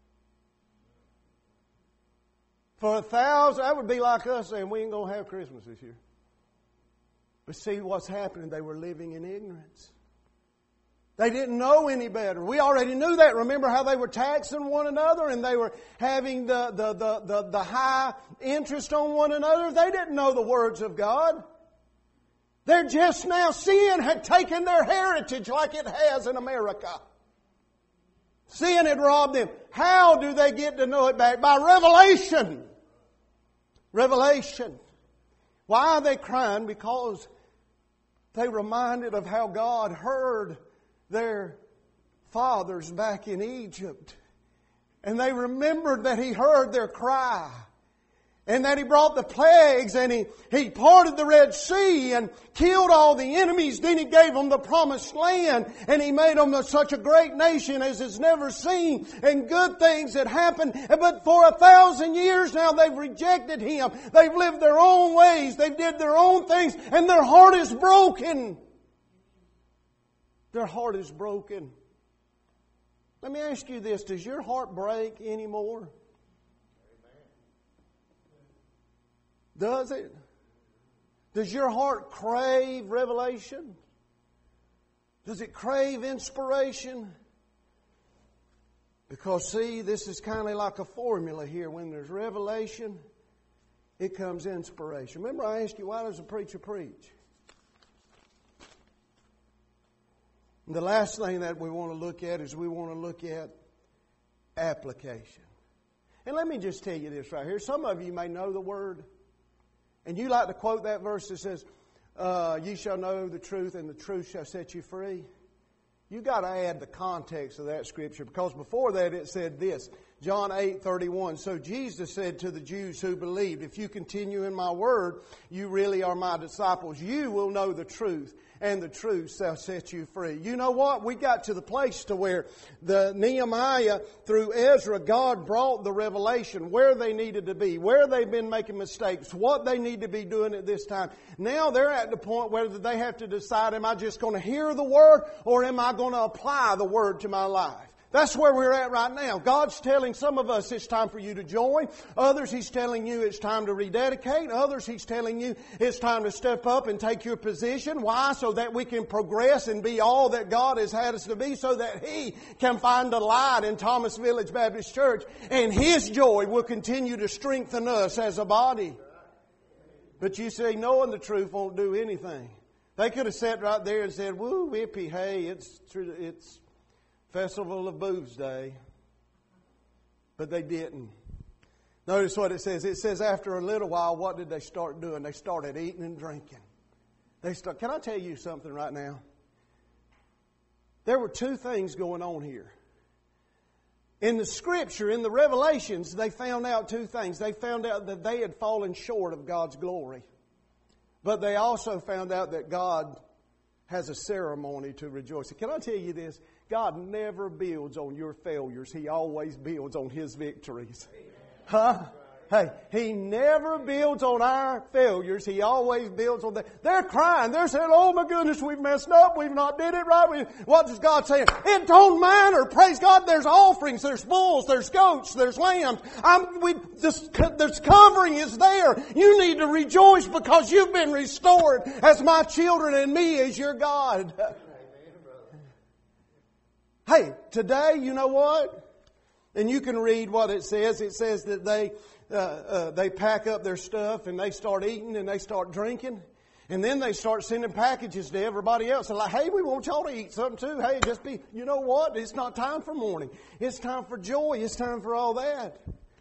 For 1,000, that would be like us saying we ain't going to have Christmas this year. But see what's happening, they were living in ignorance. They didn't know any better. We already knew that. Remember how they were taxing one another and they were having the high interest on one another? They didn't know the words of God. They're just now, sin had taken their heritage like it has in America. Sin had robbed them. How do they get to know it back? By revelation. Revelation. Why are they crying? Because they reminded of how God heard their fathers back in Egypt. And they remembered that He heard their cry. And that He brought the plagues and He parted the Red Sea and killed all the enemies. Then He gave them the promised land and He made them such a great nation as is never seen. And good things had happened. But for 1,000 years now they've rejected Him. They've lived their own ways. They did their own things. And their heart is broken. Their heart is broken. Let me ask you this. Does your heart break anymore? Does it? Does your heart crave revelation? Does it crave inspiration? Because see, this is kind of like a formula here. When there's revelation, it comes inspiration. Remember I asked you, why does a preacher preach? And the last thing that we want to look at is we want to look at application. And let me just tell you this right here. Some of you may know the Word. And you like to quote that verse that says, "Ye shall know the truth, and the truth shall set you free." You got to add the context of that scripture, because before that it said this, John 8:31. So Jesus said to the Jews who believed, "If you continue in my word, you really are my disciples. You will know the truth, and the truth shall set you free." You know what? We got to the place to where the Nehemiah, through Ezra, God brought the revelation where they needed to be, where they've been making mistakes, what they need to be doing at this time. Now they're at the point where they have to decide, am I just going to hear the word or am I going to apply the word to my life? That's where we're at right now. God's telling some of us it's time for you to join. Others He's telling you it's time to rededicate. Others He's telling you it's time to step up and take your position. Why? So that we can progress and be all that God has had us to be, so that He can find a light in Thomas Village Baptist Church, and His joy will continue to strengthen us as a body. But you say knowing the truth won't do anything. They could have sat right there and said, "Woo, whippy, hey, it's Festival of Booths Day." But they didn't. Notice what it says. It says after a little while, what did they start doing? They started eating and drinking. Can I tell you something right now? There were two things going on here. In the Scripture, in the Revelations, they found out two things. They found out that they had fallen short of God's glory. But they also found out that God has a ceremony to rejoice. Can I tell you this? God never builds on your failures. He always builds on His victories. Huh? Hey, He never builds on our failures. He always builds on that. They're crying. They're saying, "Oh my goodness, we've messed up. We've not did it right." What is God saying? It don't matter. Praise God. There's offerings. There's bulls. There's goats. There's lambs. There's covering is there. You need to rejoice because you've been restored as my children and me as your God. Hey, today, you know what? And you can read what it says. It says that they pack up their stuff and they start eating and they start drinking. And then they start sending packages to everybody else. They're like, hey, we want y'all to eat something too. Hey, you know what? It's not time for mourning. It's time for joy. It's time for all that.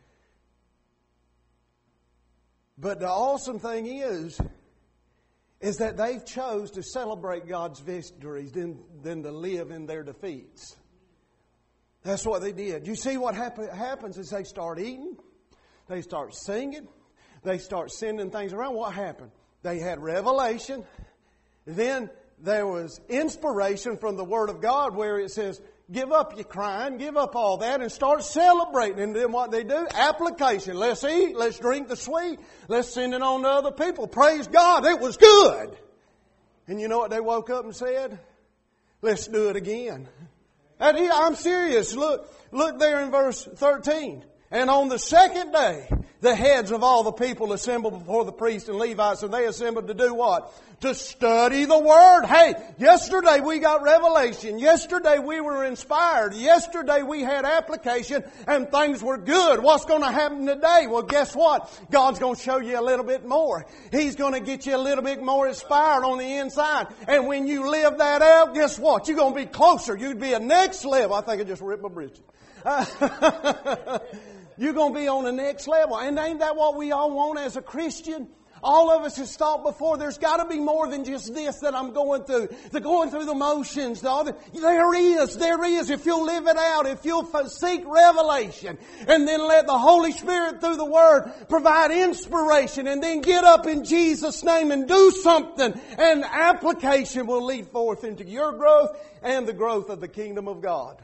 But the awesome thing is that they've chose to celebrate God's victories than to live in their defeats. That's what they did. You see what happens is they start eating, they start singing, they start sending things around. What happened? They had revelation. Then there was inspiration from the Word of God where it says, give up your crying, give up all that and start celebrating. And then what they do? Application. Let's eat, let's drink the sweet, let's send it on to other people. Praise God, it was good. And you know what they woke up and said? Let's do it again. And I'm serious. Look there in verse 13. And on the second day, the heads of all the people assembled before the priests and Levites, and they assembled to do what? To study the Word. Hey, yesterday we got revelation. Yesterday we were inspired. Yesterday we had application and things were good. What's going to happen today? Well, guess what? God's going to show you a little bit more. He's going to get you a little bit more inspired on the inside. And when you live that out, guess what? You're going to be closer. You'd be a next level. I think I just ripped my britches. You're going to be on the next level. And ain't that what we all want as a Christian? All of us has thought before, there's got to be more than just this that I'm going through. The going through the motions. There is. If you'll live it out, if you'll seek revelation, and then let the Holy Spirit through the Word provide inspiration, and then get up in Jesus' name and do something, and application will lead forth into your growth and the growth of the kingdom of God.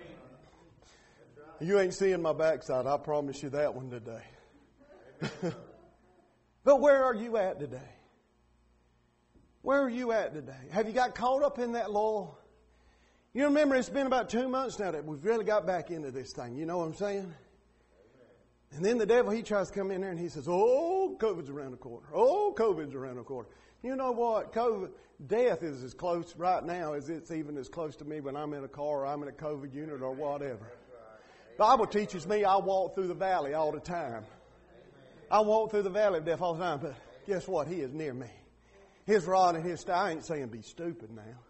You ain't seeing my backside. I promise you that one today. But where are you at today? Where are you at today? Have you got caught up in that lull? You remember it's been about 2 months now that we've really got back into this thing. You know what I'm saying? And then the devil, he tries to come in there and he says, oh, COVID's around the corner. Oh, COVID's around the corner. You know what? Death is as close right now as it's even as close to me when I'm in a car or I'm in a COVID unit or whatever. Bible teaches me I walk through the valley all the time. I walk through the valley of death all the time, but guess what? He is near me. His rod and his staff. I ain't saying be stupid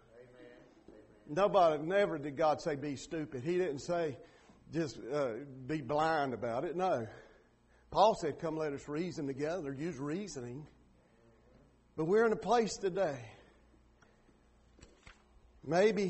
now. Never did God say be stupid. He didn't say just be blind about it. No. Paul said, come let us reason together. Use reasoning. But we're in a place today. Maybe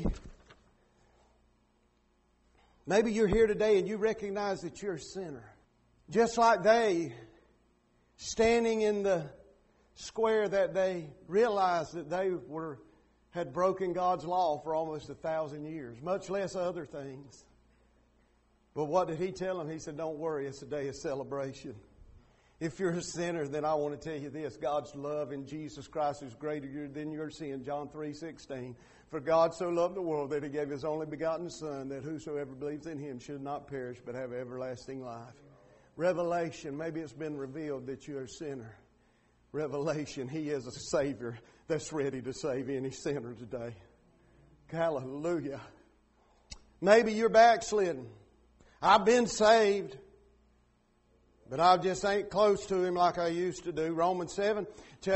you're here today and you recognize that you're a sinner. Just like they, standing in the square that they realized that they had broken God's law for almost 1,000 years, much less other things. But what did He tell them? He said, don't worry, it's a day of celebration. If you're a sinner, then I want to tell you this. God's love in Jesus Christ is greater than your sin. John 3:16. For God so loved the world that He gave His only begotten Son, that whosoever believes in Him should not perish but have everlasting life. Revelation, maybe it's been revealed that you're a sinner. Revelation, He is a Savior that's ready to save any sinner today. Hallelujah. Maybe you're backslidden. I've been saved, but I just ain't close to Him like I used to do. Romans 7,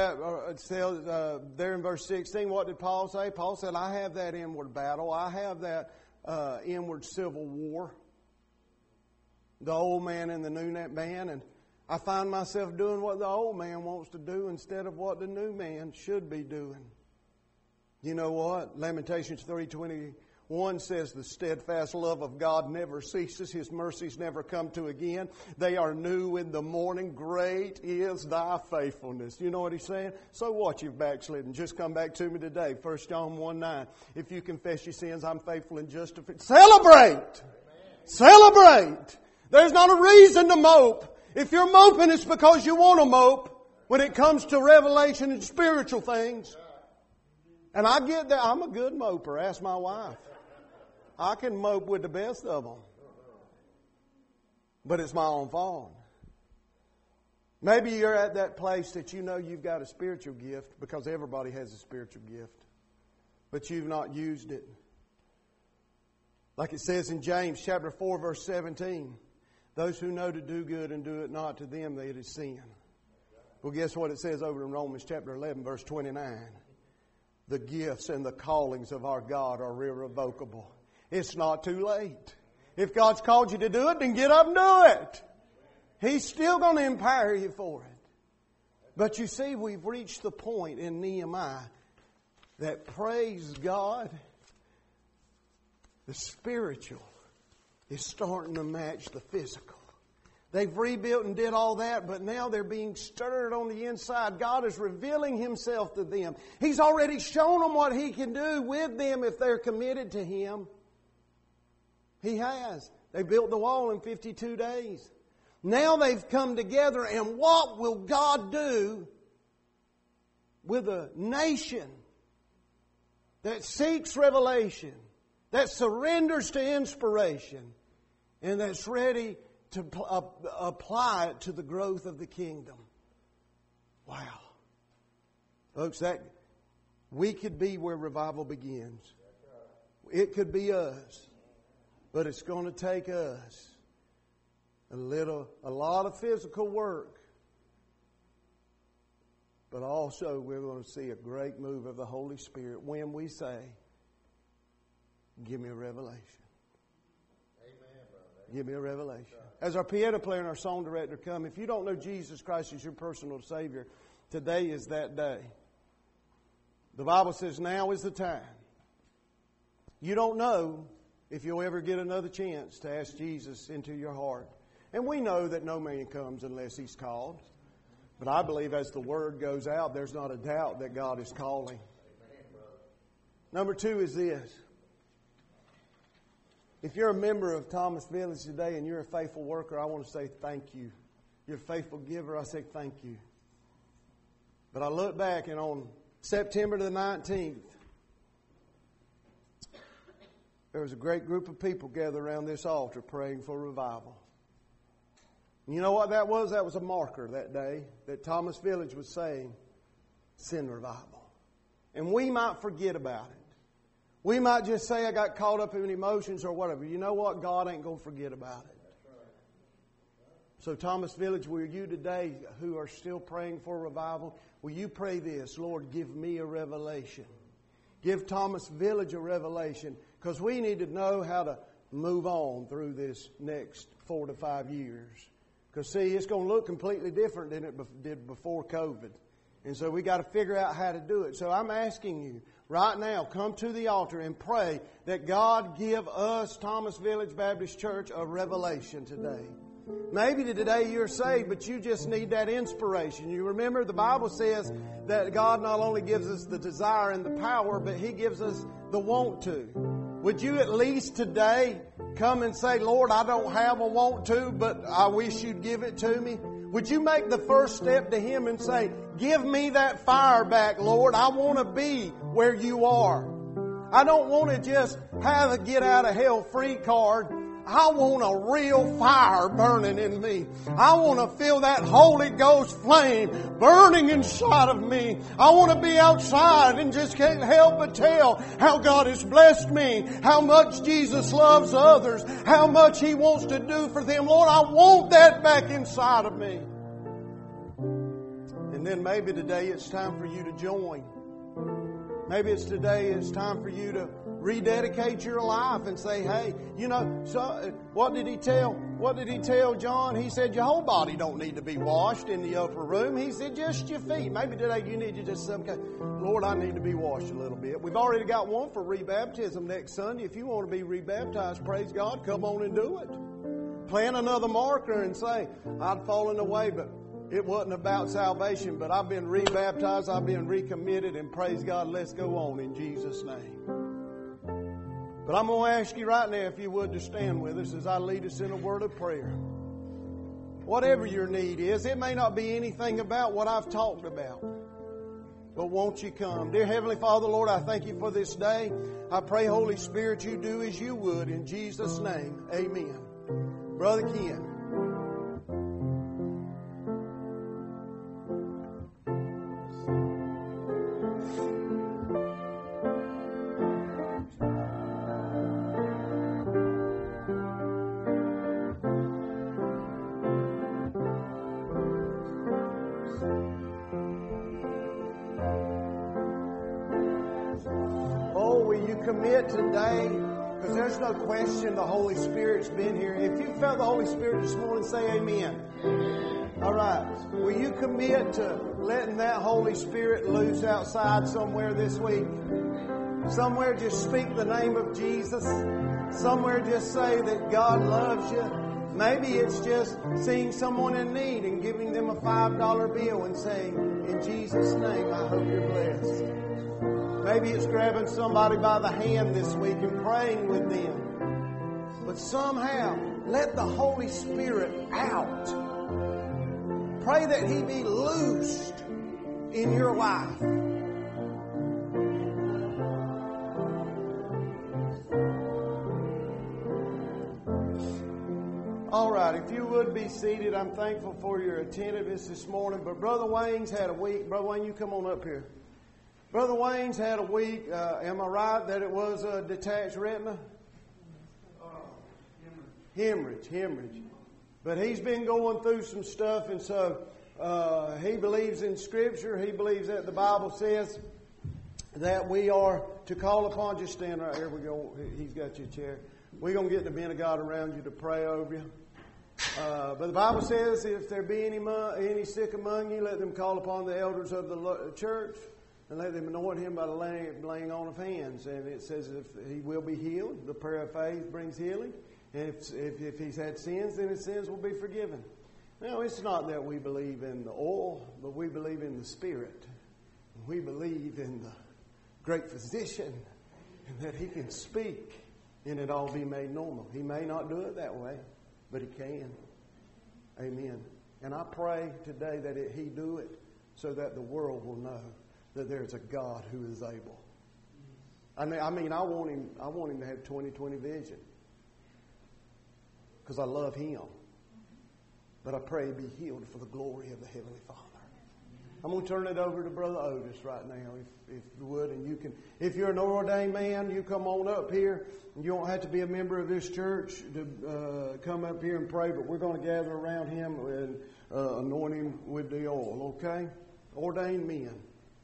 there in verse 16, what did Paul say? Paul said, I have that inward battle. I have that inward civil war. The old man and the new man. And I find myself doing what the old man wants to do instead of what the new man should be doing. You know what? Lamentations 3:21 says the steadfast love of God never ceases. His mercies never come to again. They are new in the morning. Great is thy faithfulness. You know what he's saying? So what, you've backslidden? Just come back to me today. 1 John 1:9. If you confess your sins, I'm faithful and just to celebrate. Amen. Celebrate. There's not a reason to mope. If you're moping, it's because you want to mope when it comes to revelation and spiritual things. And I get that. I'm a good moper. Ask my wife. I can mope with the best of them. But it's my own fault. Maybe you're at that place that you know you've got a spiritual gift, because everybody has a spiritual gift, but you've not used it. Like it says in James chapter 4, verse 17, those who know to do good and do it not, to them that is sin. Well, guess what it says over in Romans chapter 11, verse 29? The gifts and the callings of our God are irrevocable. It's not too late. If God's called you to do it, then get up and do it. He's still going to empower you for it. But you see, we've reached the point in Nehemiah that, praise God, the spiritual is starting to match the physical. They've rebuilt and did all that, but now they're being stirred on the inside. God is revealing Himself to them. He's already shown them what He can do with them if they're committed to Him. He has. They built the wall in 52 days. Now they've come together, and what will God do with a nation that seeks revelation, that surrenders to inspiration, and that's ready to apply it to the growth of the kingdom? Wow. Folks, that we could be where revival begins. It could be us. But it's going to take us a lot of physical work. But also we're going to see a great move of the Holy Spirit when we say, give me a revelation. Amen, brother. Give me a revelation. As our piano player and our song director come, if you don't know Jesus Christ as your personal Savior, today is that day. The Bible says now is the time. You don't know if you'll ever get another chance to ask Jesus into your heart. And we know that no man comes unless he's called. But I believe as the word goes out, there's not a doubt that God is calling. Number 2 is this. If you're a member of Thomas Village today and you're a faithful worker, I want to say thank you. You're a faithful giver, I say thank you. But I look back, and on September the 19th, there was a great group of people gathered around this altar praying for revival. And you know what that was? That was a marker that day that Thomas Village was saying, send revival. And we might forget about it. We might just say, I got caught up in emotions or whatever. You know what? God ain't going to forget about it. So Thomas Village, will you today who are still praying for revival, will you pray this? Lord, give me a revelation. Give Thomas Village a revelation, because we need to know how to move on through this next 4 to 5 years. Because see, it's going to look completely different than it did before COVID. And so we got to figure out how to do it. So I'm asking you right now, come to the altar and pray that God give us, Thomas Village Baptist Church, a revelation today. Maybe today you're saved, but you just need that inspiration. You remember the Bible says that God not only gives us the desire and the power, but He gives us the want to. Would you at least today come and say, Lord, I don't have a want to, but I wish You'd give it to me? Would you make the first step to Him and say, give me that fire back, Lord. I want to be where You are. I don't want to just have a get out of hell free card. I want a real fire burning in me. I want to feel that Holy Ghost flame burning inside of me. I want to be outside and just can't help but tell how God has blessed me, how much Jesus loves others, how much He wants to do for them. Lord, I want that back inside of me. And then maybe today it's time for you to join. Maybe it's time for you to rededicate your life and say, hey, you know, so what did he tell John? He said, your whole body don't need to be washed in the upper room. He said, just your feet. Maybe today you need to just say, Lord, I need to be washed a little bit. We've already got one for rebaptism next Sunday. If you want to be rebaptized, praise God, come on and do it. Plan another marker and say, I'd fallen away, but it wasn't about salvation, but I've been rebaptized, I've been recommitted, and praise God, let's go on in Jesus' name. But I'm going to ask you right now, if you would, to stand with us as I lead us in a word of prayer. Whatever your need is, it may not be anything about what I've talked about, but won't you come? Dear Heavenly Father, Lord, I thank You for this day. I pray, Holy Spirit, You do as You would. In Jesus' name, amen. Brother Ken. commit today? Because there's no question the Holy Spirit's been here. If you felt the Holy Spirit this morning, say amen. All right. Will you commit to letting that Holy Spirit loose outside somewhere this week? Somewhere just speak the name of Jesus. Somewhere just say that God loves you. Maybe it's just seeing someone in need and giving them a $5 bill and saying, in Jesus' name, I hope you're blessed. Maybe it's grabbing somebody by the hand this week and praying with them. But somehow, let the Holy Spirit out. Pray that He be loosed in your life. All right, if you would be seated, I'm thankful for your attentiveness this morning. But Brother Wayne's had a week. Brother Wayne, you come on up here. Brother Wayne's had a week. Am I right that it was a detached retina? Hemorrhage. But he's been going through some stuff, and so he believes in Scripture. He believes that the Bible says that we are to call upon. Just stand right here. We go. He's got your chair. We're going to get the men of God around you to pray over you. But the Bible says, if there be any sick among you, let them call upon the elders of the church and let them anoint him by the laying on of hands. And it says if he will be healed, the prayer of faith brings healing. And if he's had sins, then his sins will be forgiven. Now, it's not that we believe in the oil, but we believe in the Spirit. We believe in the great physician and that he can speak and it all be made normal. He may not do it that way, but he can. Amen. And I pray today that he do it so that the world will know that there's a God who is able. I mean, I want him to have 20/20 vision because I love him. But I pray he be healed for the glory of the Heavenly Father. I'm going to turn it over to Brother Otis right now, if you would. And you can, if you're an ordained man, you come on up here. You don't have to be a member of this church to come up here and pray, but we're going to gather around him and anoint him with the oil, okay? Ordained men.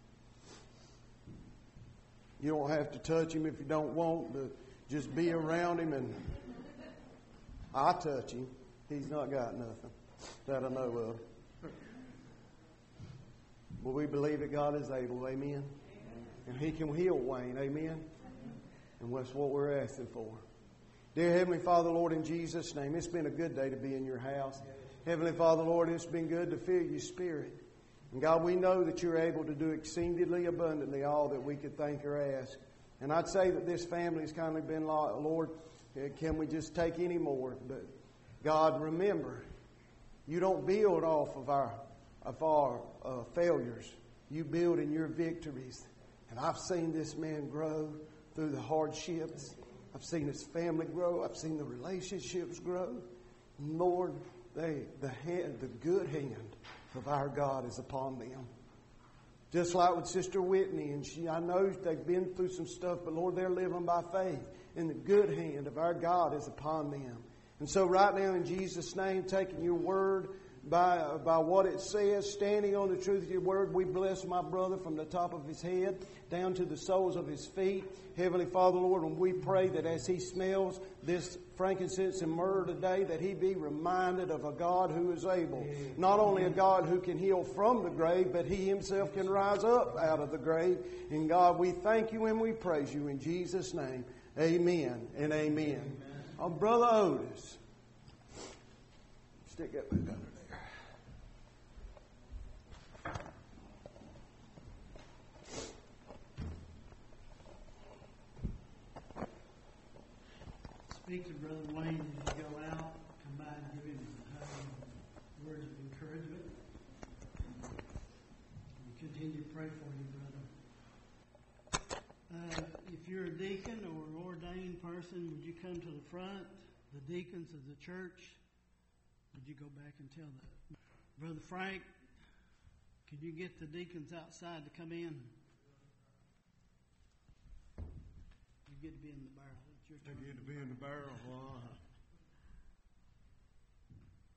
You don't have to touch him if you don't want, but just be around him, and I touch him. He's not got nothing that I know of. But we believe that God is able, amen? And he can heal Wayne, amen? And that's what we're asking for. Dear Heavenly Father, Lord, in Jesus' name, it's been a good day to be in your house. Heavenly Father, Lord, it's been good to feel your Spirit. And God, we know that you're able to do exceedingly abundantly all that we could think or ask. And I'd say that this family has kind of been like, Lord, can we just take any more? But God, remember, you don't build off of our failures. You build in your victories. And I've seen this man grow through the hardships. I've seen his family grow. I've seen the relationships grow. Lord, the good hand of our God is upon them. Just like with Sister Whitney, and I know they've been through some stuff, but Lord, they're living by faith. And the good hand of our God is upon them. And so right now, in Jesus' name, taking your word by what it says, standing on the truth of your word, we bless my brother from the top of his head down to the soles of his feet. Heavenly Father, Lord, and we pray that as he smells this frankincense and myrrh today, that he be reminded of a God who is able. Not only a God who can heal from the grave, but he himself can rise up out of the grave. And God, we thank you and we praise you in Jesus' name. Amen and amen. Oh, Brother Otis, stick that back under there. Speak to Brother Wayne as you go out. Come by and give him words of encouragement. We continue to pray for you, brother. If you're a deacon or an ordained person, would you come to the front? The deacons of the church, would you go back and tell that? Brother Frank, can you get the deacons outside to come in? You get to be in the barrel. It's your turn. I get to be in the barrel.